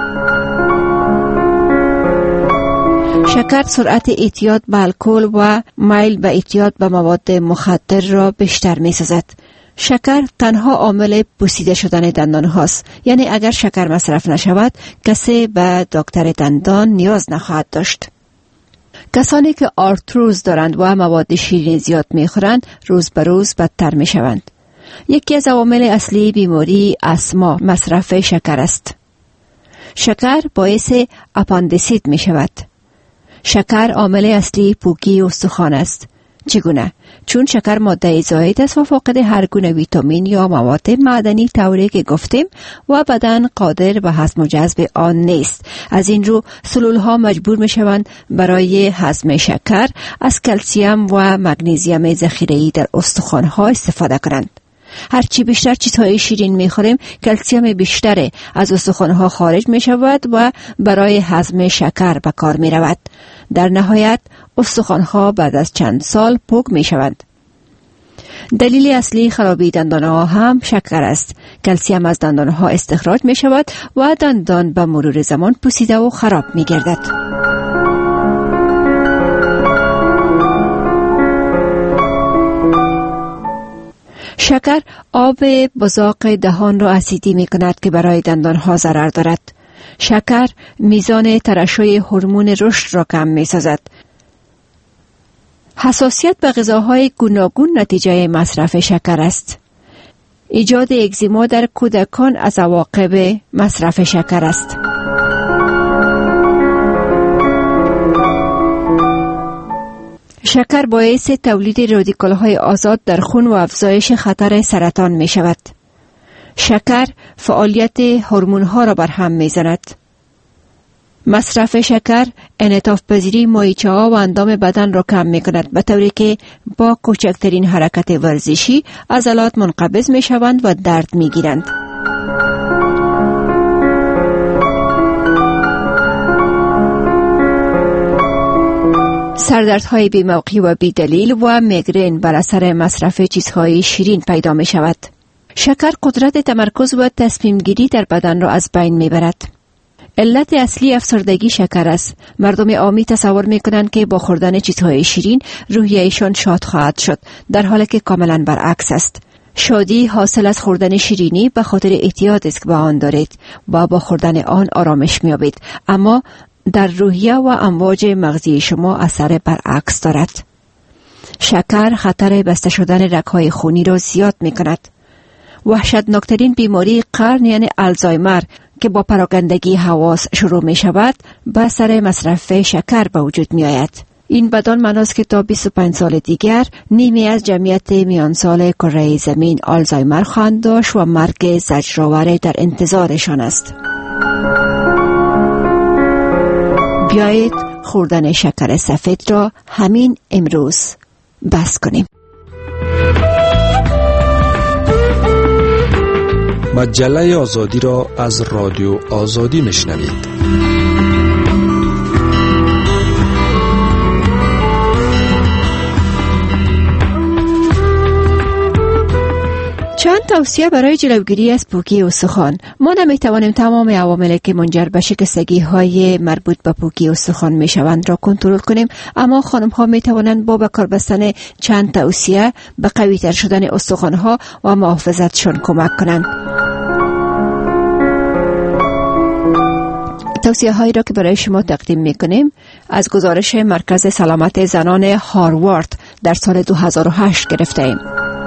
شکر سرعت اعتیاد به الکل و میل به اعتیاد به مواد مخدر را بیشتر می سازد. شکر تنها عامل پوسیده شدن دندان هاست. یعنی اگر شکر مصرف نشود کسی به دکتر دندان نیاز نخواهد داشت. کسانی که آرتروز دارند و مواد شیرین زیاد می خورند روز به روز بدتر می شوند. یکی از عوامل اصلی بیماری آسما مصرف شکر است. شکر باعث اپاندیسیت می شود. شکر عامل اصلی پوکی استخوان است. چگونه؟ چون شکر ماده زائد است و فاقد هر گونه ویتامین یا مواد معدنی طوری که گفتیم و بدن قادر به هضم و جذب آن نیست. از این رو سلول ها مجبور می شوند برای هضم شکر از کلسیم و مگنیزیم ذخیره‌ای در استخوان ها استفاده کنند. هرچی بیشتر چیزهای شیرین می‌خوریم، کلسیم بیشتر از استخوان‌ها خارج می‌شود و برای هضم شکر به کار می‌رود. در نهایت استخوان‌ها بعد از چند سال پوک می‌شوند. دلیل اصلی خرابی دندان‌ها هم شکر است. کلسیم از دندان‌ها استخراج می‌شود و دندان به مرور زمان پوسیده و خراب می‌گردد. شکر آب بزاق دهان را اسیدی می کند که برای دندان ها ضرر دارد. شکر میزان ترشح هورمون رشد را کم می سازد. حساسیت به غذاهای گوناگون نتیجه مصرف شکر است. ایجاد اگزیما در کودکان از عواقب مصرف شکر است. شکر باعث تولید رادیکال‌های آزاد در خون و افزایش خطر سرطان می شود. شکر فعالیت هورمون‌ها را برهم می زند. مصرف شکر انعطاف پذیری مایچه‌ها و اندام بدن را کم می کند به طوری که با کوچکترین حرکت ورزشی عضلات منقبض می شوند و درد می گیرند. سردردهای بی‌موقع و بی‌دلیل و میگرن بر اثر مصرف چیزهای شیرین پیدا می شود. شکر قدرت تمرکز و تصمیم گیری در بدن را از بین می برد. علت اصلی افسردگی شکر است. مردم عامی تصور می کنند که با خوردن چیزهای شیرین روحیه‌شان شاد خواهد شد، در حالی که کاملا برعکس است. شادی حاصل از خوردن شیرینی به خاطر اعتیاد است که به آن دارید و با خوردن آن آرامش می یابید، اما در روحیه و امواج مغزی شما اثر برعکس دارد. شکر خطر بسته شدن رگ‌های خونی را زیاد می کند. وحشتناکترین بیماری قرن یعنی آلزایمر که با پراکندگی حواس شروع می شود به اثر مصرف شکر به وجود می آید. این بدان معناست که تا 25 سال دیگر نیمی از جمعیت میان سال کره زمین آلزایمر خواهند داشت و مرگ زجرآور در انتظارشان است. بیایید خوردن شکر سفید را همین امروز بس کنیم. مجله آزادی را از رادیو آزادی میشنوید. چند توصیه برای جلوگیری از پوکی استخوان. ما نمیتوانیم تمام عواملی که منجر به شکستگی های مربوط به پوکی استخوان میشوند را کنترل کنیم، اما خانم ها میتوانند با به کار بستن چند توصیه به قوی تر شدن استخوان ها و محافظتشان کمک کنند. توصیه هایی را که برای شما تقدیم میکنیم از گزارش مرکز سلامت زنان هاروارد در سال 2008 گرفته ایم.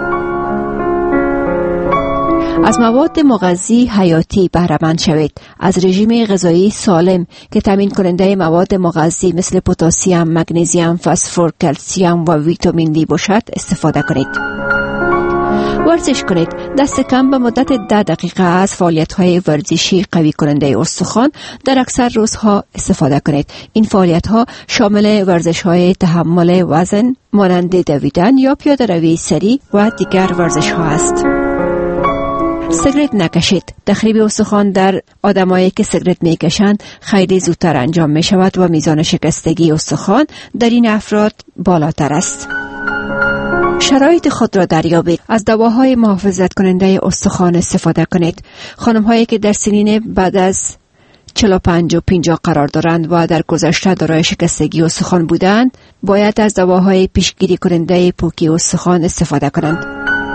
از مواد مغذی حیاتی بهره مند شوید. از رژیم غذایی سالم که تامین کننده مواد مغذی مثل پتاسیم، مگنیزیم، فسفر، کلسیم و ویتامین دی باشد استفاده کنید. ورزش کنید. دست کم به مدت 10 دقیقه از فعالیت‌های ورزشی قوی کننده استخوان در اکثر روزها استفاده کنید. این فعالیت‌ها شامل ورزش‌های تحمل وزن مانند دویدن یا پیاده‌روی سریع و دیگر ورزش‌ها است. سیگرت نکشید. تخریب استخوان در آدمایی که سیگرت میکشند خیلی زودتر انجام می شود و میزان شکستگی استخوان در این افراد بالاتر است. شرایط خود را دریابید. از دواهای محافظت کننده استخوان استفاده کنید. خانم هایی که در سنین بعد از 45 و 50 قرار دارند و در گذشته دارای شکستگی استخوان بودند باید از دواهای پیشگیری کننده پوکی استخوان استفاده کنند.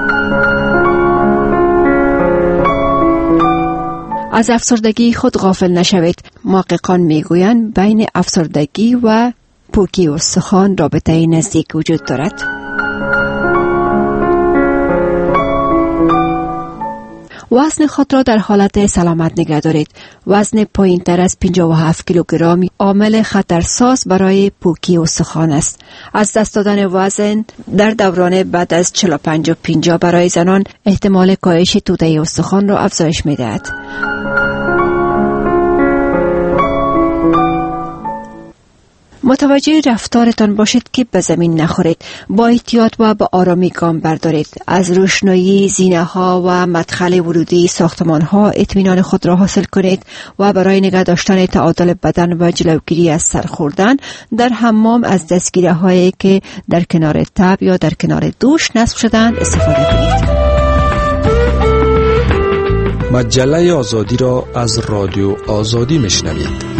از افسردگی خود غافل نشوید. محققان میگویند بین افسردگی و پوکی استخوان رابطه نزدیک وجود دارد. وزن خود را در حالت سلامت نگه دارید. وزن پایین تر از 57 کیلوگرم عامل خطرساز برای پوکی استخوان است. از دست دادن وزن در دوران بعد از 45 و 50 برای زنان احتمال کاهش توده استخوان را افزایش می‌دهد. متوجه رفتارتان باشید که به زمین نخورید. با احتیاط و با آرامی گام بردارید. از روشنایی زینه ها و مدخل ورودی ساختمان ها اطمینان خود را حاصل کنید و برای نگه داشتن تعادل بدن و جلوگیری از سر خوردن در حمام از دستگیره هایی که در کنار تب یا در کنار دوش نصب شدند استفاده کنید. مجله آزادی را از رادیو آزادی میشنوید.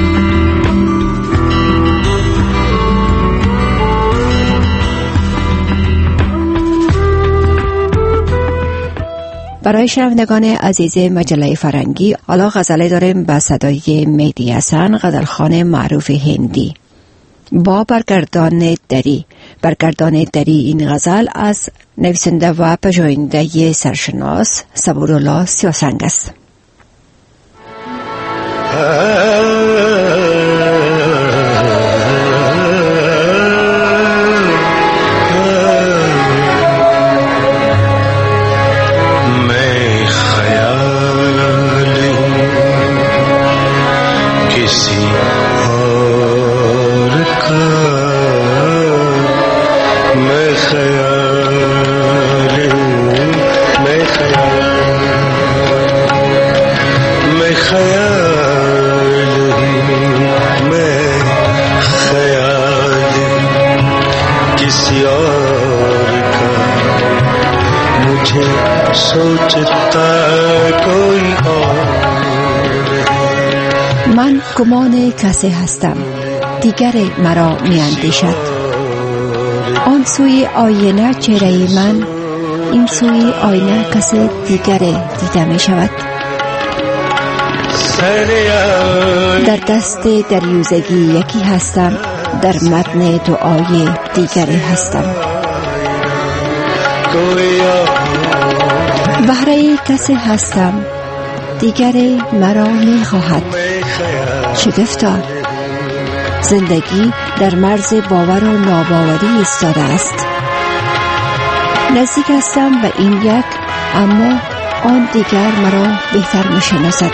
برای شنوندگان عزیز مجله فرنگی حالا غزله داریم به صدای مهدی حسن، غزلخوان معروف هندی با برگردان دری. برگردان دری این غزل از نویسنده و پژوهنده سرشناس صبورالله سیاسنگ است. من گمان کسی هستم، دیگر مرا می اندیشد. آن سوی آینه چهره من، این سوی آینه کسی دیگر دیده می شود. در دست دریوزگی یکی هستم، در متن دعای دیگری هستم. بهره کسی هستم، دیگری مرا می خواهد. شگفتا، زندگی در مرز باور و ناباوری ایستاده است. نزدیک هستم به این یک، اما آن دیگر مرا بهتر می شناسد.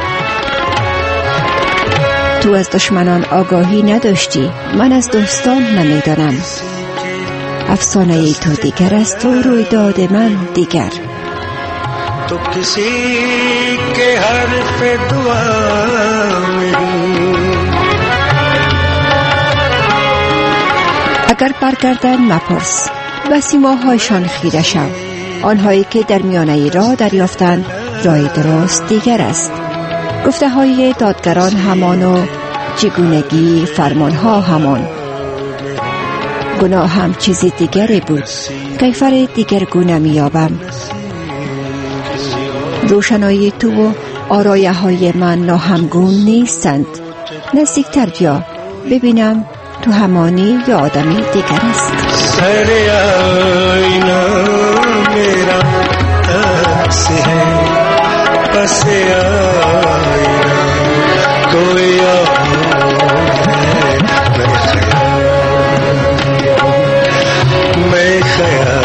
تو از دشمنان آگاهی نداشتی، من از دوستان نمیدانم. افسانه ای تو دیگر است و رویداد من دیگر. تو کسی که حرف دعا اگر برگردن مپرس، بسی ماهایشان خیره شو. آنهایی که در میانه راه دریافتند راه درست دیگر است. گفته های دادگران همان و چگونگی فرمانها همان. گناه هم چیزی دیگری بود، کیفر دیگرگونه میابم. روشنایی تو و آرایه های من ناهمگون نیستند. نزدیکتر بیا ببینم تو همانی یا آدمی دیگر است. سر آئینہ میرا عکس ہے، پس آئینہ کوئی میں خیال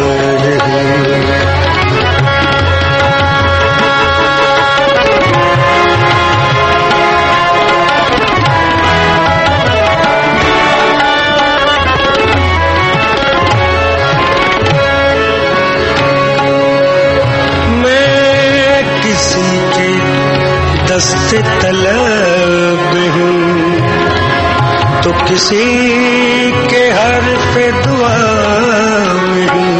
दस्त तलब हूँ तो किसी के हर्फ दुआ में हूँ।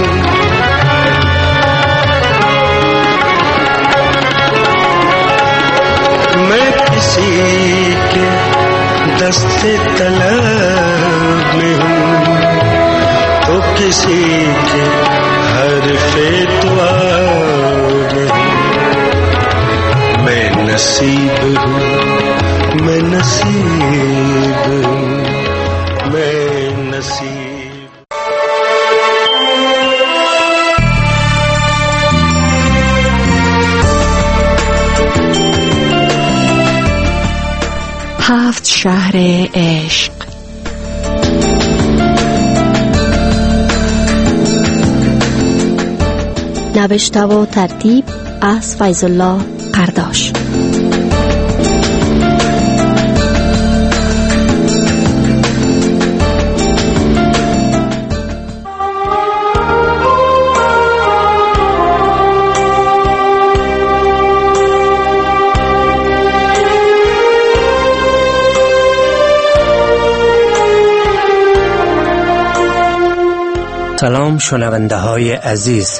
मैं किसी के दस्त तलब में हूँ तो किसी के हर्फ दुआ में हूँ। मैं नसीब हूँ, मैं नसीब हूँ, मैं नसीब। هفت شهر عشق. نوشته و ترتیب از فیض الله قرداش. سلام شنونده های عزیز.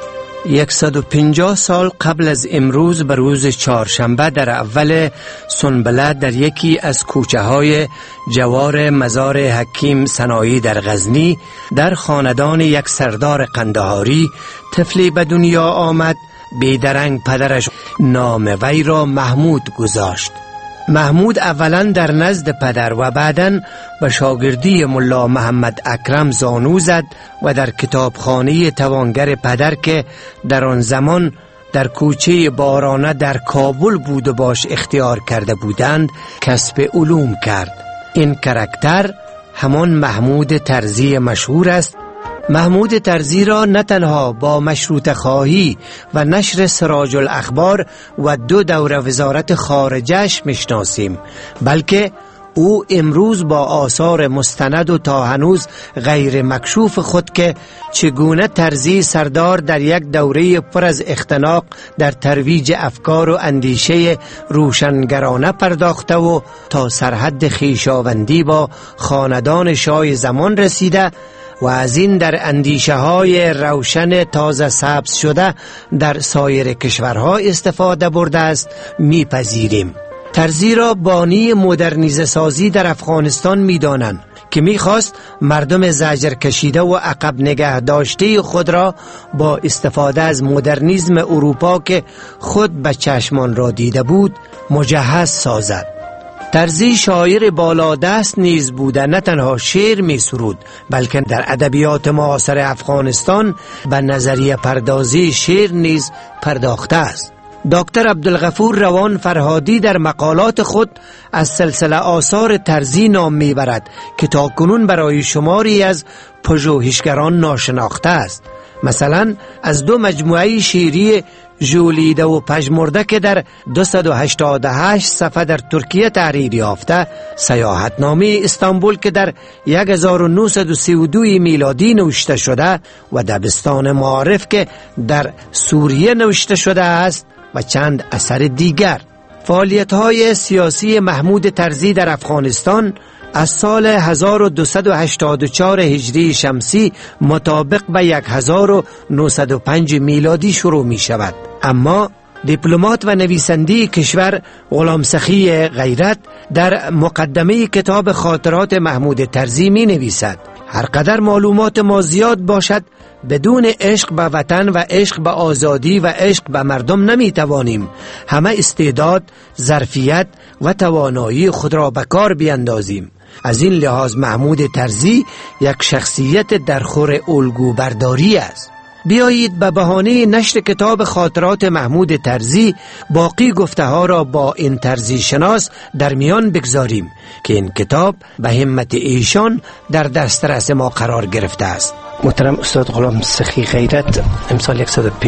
150 سال قبل از امروز به روز چهارشنبه در اول سنبله در یکی از کوچه های جوار مزار حکیم سنایی در غزنی در خاندان یک سردار قندهاری طفلی به دنیا آمد. بیدرنگ پدرش نام وی را محمود گذاشت. محمود اولا در نزد پدر و بعداً به شاگردی ملا محمد اکرم زانو زد و در کتابخانه توانگر پدر که در آن زمان در کوچه بارانه در کابل بود و باش اختیار کرده بودند کسب علوم کرد. این کاراکتر همان محمود ترزی مشهور است. محمود ترزی را نه تنها با مشروطه خواهی و نشر سراج الاخبار و 2 دوره وزارت خارجه‌اش میشناسیم، بلکه او امروز با آثار مستند و تا هنوز غیر مکشوف خود که چگونه ترزی سردار در یک دوره پر از اختناق در ترویج افکار و اندیشه روشنگرانه پرداخته و تا سرحد خویشاوندی با خاندان شاه زمان رسیده و از این در اندیشه های روشن تازه سبز شده در سایر کشورها استفاده برده است میپذیریم. ترزی را بانی مدرنیزه سازی در افغانستان میدانند که میخواست مردم زجر کشیده و عقب نگه داشته خود را با استفاده از مدرنیسم اروپا که خود به چشمان را دیده بود مجهز سازد. ترزی شاعر بالادست نیز بوده، نه تنها شعر می سرود بلکه در ادبیات معاصر افغانستان به نظریه پردازی شعر نیز پرداخته است. دکتر عبدالغفور روان فرهادی در مقالات خود از سلسله آثار ترزی نام میبرد که تاکنون برای شماری از پژوهشگران ناشناخته است. مثلا از 2 مجموعه شعری ژولیده و پژمرده که در 288 صفحه در ترکیه تحریر یافته، سیاحتنامه استانبول که در 1932 میلادی نوشته شده و دبستان معارف که در سوریه نوشته شده است و چند اثر دیگر. فعالیت‌های سیاسی محمود ترزی در افغانستان از سال 1284 هجری شمسی مطابق به 1905 میلادی شروع می شود. اما دیپلمات و نویسنده کشور غلام سخی غیرت در مقدمه کتاب خاطرات محمود طرزی می نویسد: هر قدر معلومات ما زیاد باشد، بدون عشق به وطن و عشق به آزادی و عشق به مردم نمی توانیم همه استعداد، ظرفیت و توانایی خود را به کار بیندازیم. از این لحاظ محمود طرزی یک شخصیت درخور الگو برداری است. بیایید به بهانه نشر کتاب خاطرات محمود طرزی باقی گفته ها را با این طرزی شناس در میان بگذاریم که این کتاب به همت ایشان در دسترس ما قرار گرفته است. محترم استاد غلام سخی غیرت، امسال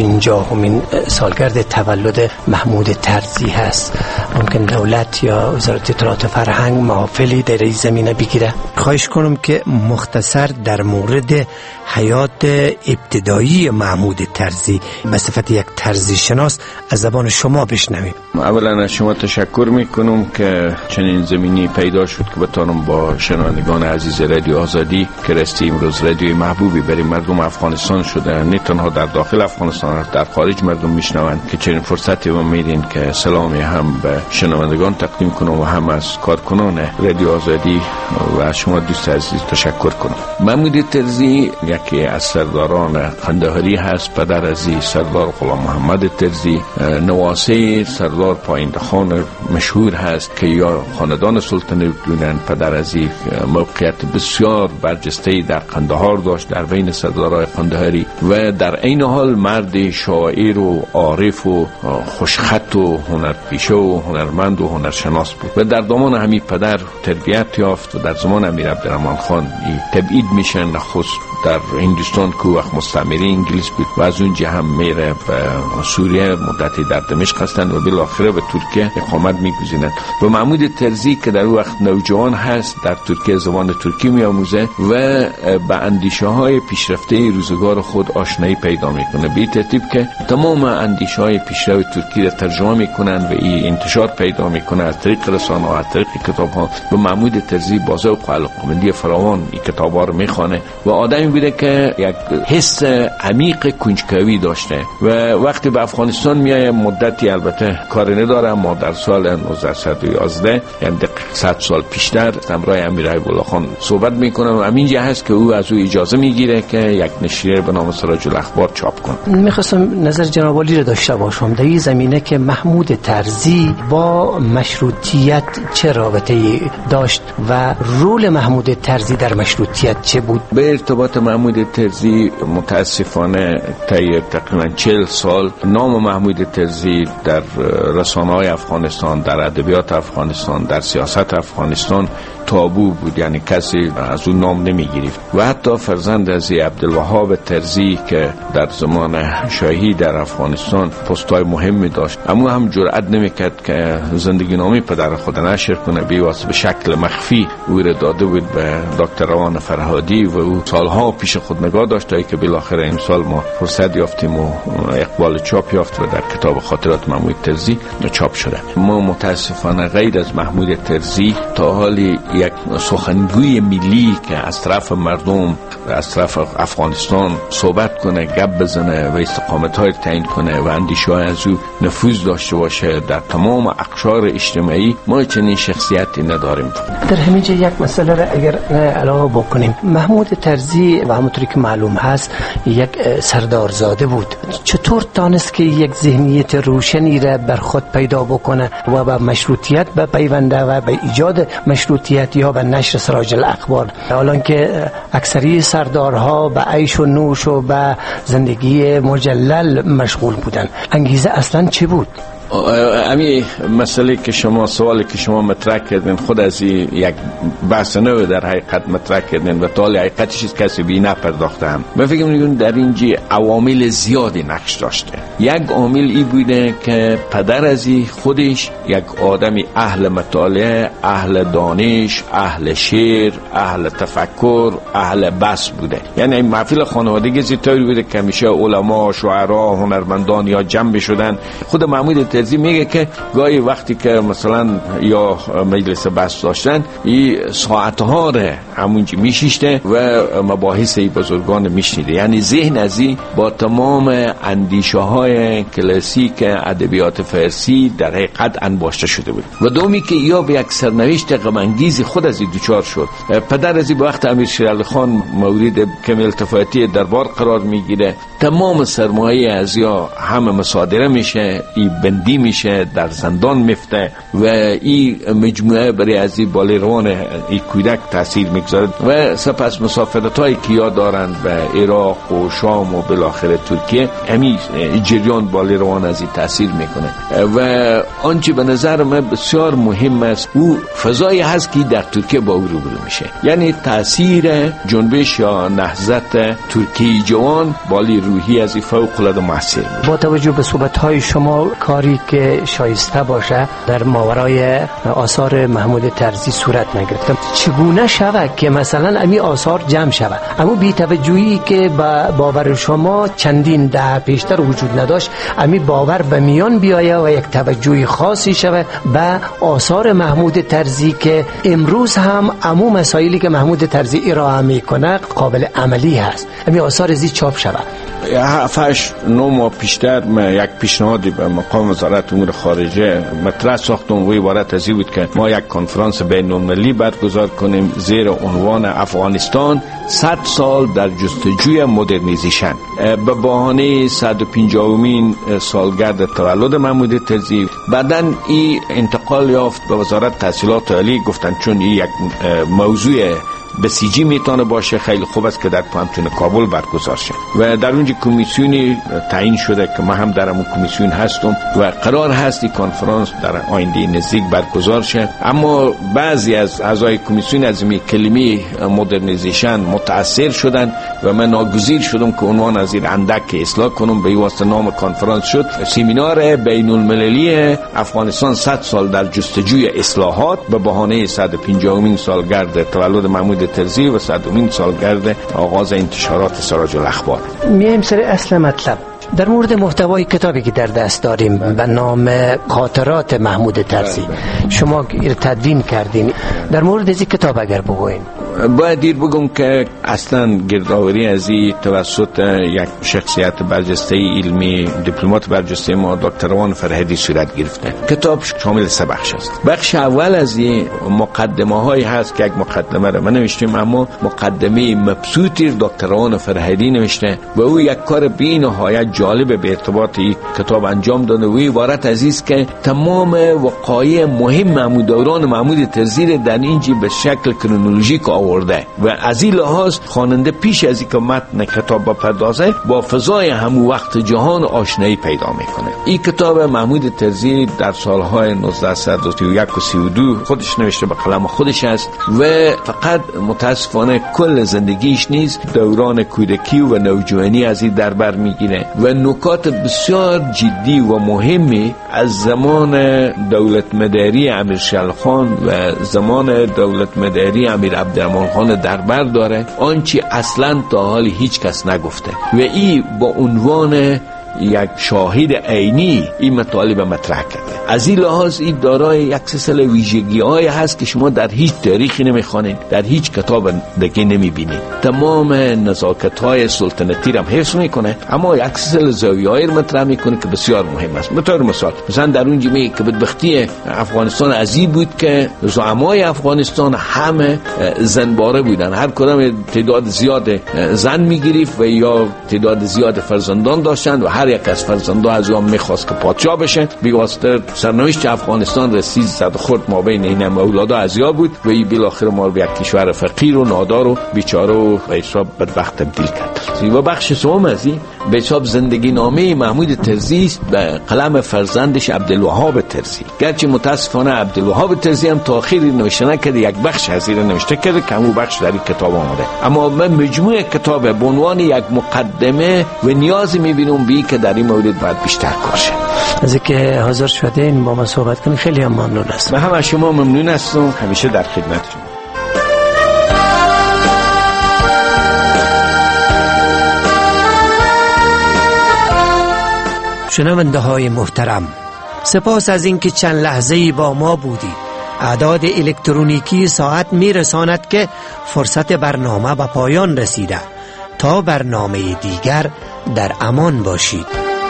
150مین سالگرد تولد محمود طرزی هست. ممکن دولت یا وزارت اطلاعات فرهنگ محافلی در این زمینه بگیره؟ خواهش کنم که مختصر در مورد حیات ابتدایی محمود طرزی به صفت یک طرزی شناس از زبان شما بشنویم. اولا از شما تشکر میکنم که چنین زمینی پیدا شد که بتانم با شنوندگان عزیز رادیو آزادی که راستی امروز رادیوی محبوبی برای مردم افغانستان شده، نه تنها در داخل افغانستان، در خارج مردم میشنوند، که چنین فرصتی و میدین که سلامی هم به شنوندگان تقدیم کنم و هم از کارکنان رادیو آزادی و شما دوست عزیز تشکر کنم. محمود طرزی یکی از سرداران قندهاری هست. پدر از سردار غلام محمد طرزی، نواسه سردار پاینده خان مشهور هست که یا خاندان سلطنت بودند. پدر از موقعیت بسیار برجسته در قندهار داشت، در بین سردارای قندهاری، و در این حال مرد شاعر و عارف و خوشخط و هنرپیشه و هنرمند و هنرشناس بود و در دامان همین پدر تربیت یافت و در زمان امیر عبدالرحمن خان تبعید میشه، نخست در هندوستان که وقت مستعمره انگلیس بود و از اونجا هم میره به سوریه، مدتی در دمشق هستند و بالاخره به ترکیه اقامت میگذینند. و محمود طرزی که در وقت نوجوان هست در ترکیه زبان ترکی میآموزه و به اندیشه های پیشرفته روزگار خود آشنایی پیدا میکنه، به ترتیب که تمام اندیشه های پیشرو ترکی را ترجمه میکنن و این انتشار پیدا میکنه از طریق رسانه و از طریق کتاب ها. و محمود طرزی با ذوق و علاقه‌مندی فراوان این کتاب ها رو میخوانه و آدمی بوده که یک حس عمیق کنجکاوی داشته و وقتی به افغانستان میایه مدتی البته کار نداره، ما در سال 1911 یعنی 100 سال پیشتر همراه امیر حبیب الله خان صحبت میکنه و همینجا هست که او از او اجازه میگیره که یک نشریه به نام سراج الاخبار چاپ کنه. میخواستم نظر جناب عالی رو داشته باشم در این زمینه که محمود طرزی با مشروطیت چه رابطه‌ای داشت و رول محمود طرزی در مشروطیت چه بود؟ به ارتباط محمود طرزی متاسفانه طی تقریبا 40 سال نام محمود طرزی در رسانه‌های افغانستان، در ادبیات افغانستان، در سیاست افغانستان تابو بود، یعنی کسی از اون نام نمیگیرید. و حتی فرزند از عبدالوهاب طرزی که در زمان شاهی در افغانستان پست‌های مهمی داشت، اما هم جرئت نمیکرد که زندگی نامه پدر خود نشر کنه، بی‌واسطه به شکل مخفی او را داده بود به دکتر روان فرهادی و او سالها پیش خود نگاه داشت تا که بالاخره امسال ما فرصت یافتیم و اقبال چاپ یافت و در کتاب خاطرات محمود طرزی چاپ شده. ما متاسفانه غیر از محمود طرزی تا حالی یک سخنگوی ملی که از طرف مردم از طرف افغانستان صحبت کنه، گپ بزنه و استقامت‌های تعیین کنه و اندیشه‌های از او نفوذ داشته باشه در تمام اقشار اجتماعی، ما چنین شخصیتی نداریم. در همینجا یک مسئله را اگر علاوه بکنیم، محمود طرزی و همونطوری که معلوم هست یک سردارزاده بود. چطور تانست که یک ذهنیت روشنی را بر خود پیدا بکنه و به مشروطیت بپیونده و به ایجاد مشروطیت یا به نشر سراج الاخبار، حالان که اکثری سردارها به عیش و نوش و به زندگی مجلل مشغول بودن؟ انگیزه اصلا چی بود؟ امی مسئله که شما سوالی که شما مطرح کردین خود از یک بحث نو در حقیقت مطرح کردین و طال حقیقتش کسی بی نپرداخته هم. من فکر می‌کنم در اینجا عوامل زیادی نقش داشته. یک عامل ای بوده که پدر از خودش یک آدمی اهل مطالعه، اهل دانش، اهل شعر، اهل تفکر، اهل بس بوده. یعنی محفل خانوادگی زیطوری بوده که همیشه علما، شاعرها، هنرمندان یا جنب شدن. خود محمود ترزی میگه که گاهی وقتی که مثلا یا مجلس بحث داشتن این ساعتها را همونجا میشیشته و مباحث بزرگان میشنیده. یعنی ذهن ازی با تمام اندیشه های کلاسیک ادبیات فارسی در حقیقت انباشته شده بود. و دومی که یا به یک سرنوشت غم انگیز خود از دوچار شد. پدر ازی به وقت امیر شیر علی خان مورد کم التفاتی دربار قرار میگیره، تمام سرمایه از یا همه مصادره میشه، ای بندی میشه، در زندان میفته و این مجموعه برای ازی بالیروان ای کودک تاثیر میگذاره و سپس مسافرت هایی که یاد دارند به عراق و شام و بالاخره ترکیه، همین جریان بالیروان ازی تاثیر میکنه. و آنچه به نظر من بسیار مهم است او فضایی هست که در ترکیه با او روبرو میشه. یعنی تاثیر جنبش یا نهضت ترکیه جوان بالی روحی از فوق العاده موثر. با توجه به صحبت‌های شما کاری که شایسته باشه در ماورای آثار محمود طرزی صورت نگرفتم. چگونه شود که مثلا امی آثار جمع شود اما بی توجهی که با باور شما چندین دهه پیشتر وجود نداشت، امی باور به میان بیایه و یک توجهی خاصی شود به آثار محمود طرزی که امروز هم امو مسائلی که محمود طرزی ارائه میکنه قابل عملی هست، امی آثار زی چاپ شود. 7-9 ماه پیشتر من یک پیشنهادی به مقام وزارت امور خارجه مطرح ساختم و عبارت از این بود که ما یک کنفرانس بین المللی برگزار کنیم زیر عنوان افغانستان 100 سال در جستجوی مدرنیزیشن به بهانه 150مین سالگرد تولد محمود طرزی. بعداً این انتقال یافت به وزارت تحصیلات عالی، گفتن چون این یک موضوع بسیجی میتونه باشه خیلی خوب است که در پانتون کابل برگزار شه و در اونجا کمیسیونی تعیین شده که من هم در اون کمیسیون هستم و قرار هست این کنفرانس در آینده نزدیک برگزار شه. اما بعضی از اعضای کمیسیون از این کلمه مدرنیزیشن متاثر شدن و من ناگزیر شدم که عنوان از این اندک اصلاح کنم. به واسطه نام کنفرانس شد سمینار بین المللی افغانستان 100 سال در جستجوی اصلاحات به بهانه 150مین سالگرد تولد محمود طرزی و 100مین سالگرد آغاز انتشارات سراج الاخبار. میایم سر اصل مطلب در مورد محتوای کتابی که در دست داریم به نام خاطرات محمود طرزی. شما تدوین کردین، در مورد این کتاب اگر بگوین. باید دیر بگم که اصلا گردآوری از این توسط یک شخصیت برجسته علمی دیپلمات برجسته ما دکتر روان فرهدی صورت گرفته. کتاب شامل 3 بخش است. بخش اول از این مقدمه هایی هست که یک مقدمه را من نوشتم، اما مقدمه مبسوطی دکتر روان فرهدی نوشته و او یک کار بی نهایت جالب به ارتباط این کتاب انجام داده و عبارت عزیز که تمام وقایع مهم دوران محمود طرزی در اینجا به شکل کرونولوژیک آورده و از این لحاظ خواننده پیش از اینکه متن کتاب بپردازه با فضای همون وقت جهان آشنایی پیدا میکنه. این کتاب محمود طرزی در سالهای 1931 و 32 خودش نوشته، به قلم خودش است و فقط متاسفانه کل زندگیش نیز دوران کودکی و نوجوانی از این در بر میگیره و نکات بسیار جدی و مهمی از زمان دولت مداری امیر شیر خان و زمان دولت مداری امیر عبدالرحمن خان در بر داره، آنچه اصلا تا حال هیچ کس نگفته و این با عنوان یک شاهد عینی این مطالب مطرح کرده. از این لحاظ این دارای یک سلسله ویژگی‌هایی هست که شما در هیچ تاریخی نمیخوانید، در هیچ کتاب دیگه نمیبینید. تمام نزاکت‌های سلطنتی را حفظ میکنه، اما یک سلسله زاویه‌ای را مطرح میکنه که بسیار مهم است. به طور مثال مثلا در اون جمعه که بدبختی افغانستان از این بود که زعمای افغانستان همه زنباره بودن، هر کدام تعداد زیاد زن میگرفت و یا تعداد زیاد فرزندان داشتند و هر یک از فرزندان از اون میخواست که پادشاه بشه. به واسطه سرنوشت افغانستان رسید صد خورد ما بین این اولادا ازیا بود و این بالاخره ما رو به یک کشور فقیر و نادار و بیچاره و به حساب بدبخت تبدیل کرد. و بخش سوم از این به حساب زندگی نامه محمود طرزی است به قلم فرزندش عبدالوهاب طرزی. گرچه متاسفانه عبدالوهاب طرزی هم تا آخری نوشته نکرده، یک بخش از این نوشته کرده که همون بخش در این کتاب آمده. اما من مجموعه کتاب به عنوان یک مقدمه و نیازی میبینم بی که در این مورد باید بیشتر کار شه. از اینکه حاضر شدین با ما صحبت کنید خیلی هم ممنون هستم. من هم از شما ممنون هستم، همیشه در خدمت شما. شنونده های محترم، سپاس از اینکه چند لحظه‌ای با ما بودید. اعداد الکترونیکی ساعت میرساند که فرصت برنامه به پایان رسیده. تا برنامه دیگر در امان باشید.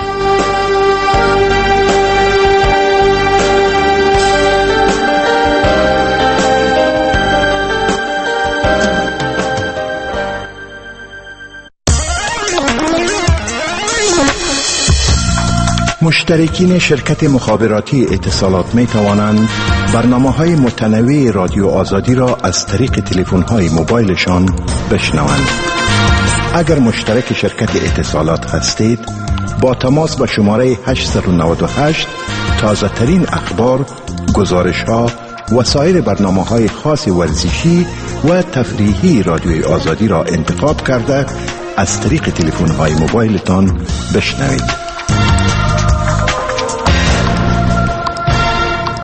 مشترکین شرکت مخابراتی اتصالات می توانند برنامه‌های متنوع رادیو آزادی را از طریق تلفن‌های موبایلشان بشنوند. اگر مشترک شرکت اتصالات هستید، با تماس به شماره 898 تازه ترین اخبار، گزارش‌ها و سایر برنامه‌های خاص ورزشی و تفریحی رادیوی آزادی را انتخاب کرده از طریق تلفن‌های موبایلتان بشنوید.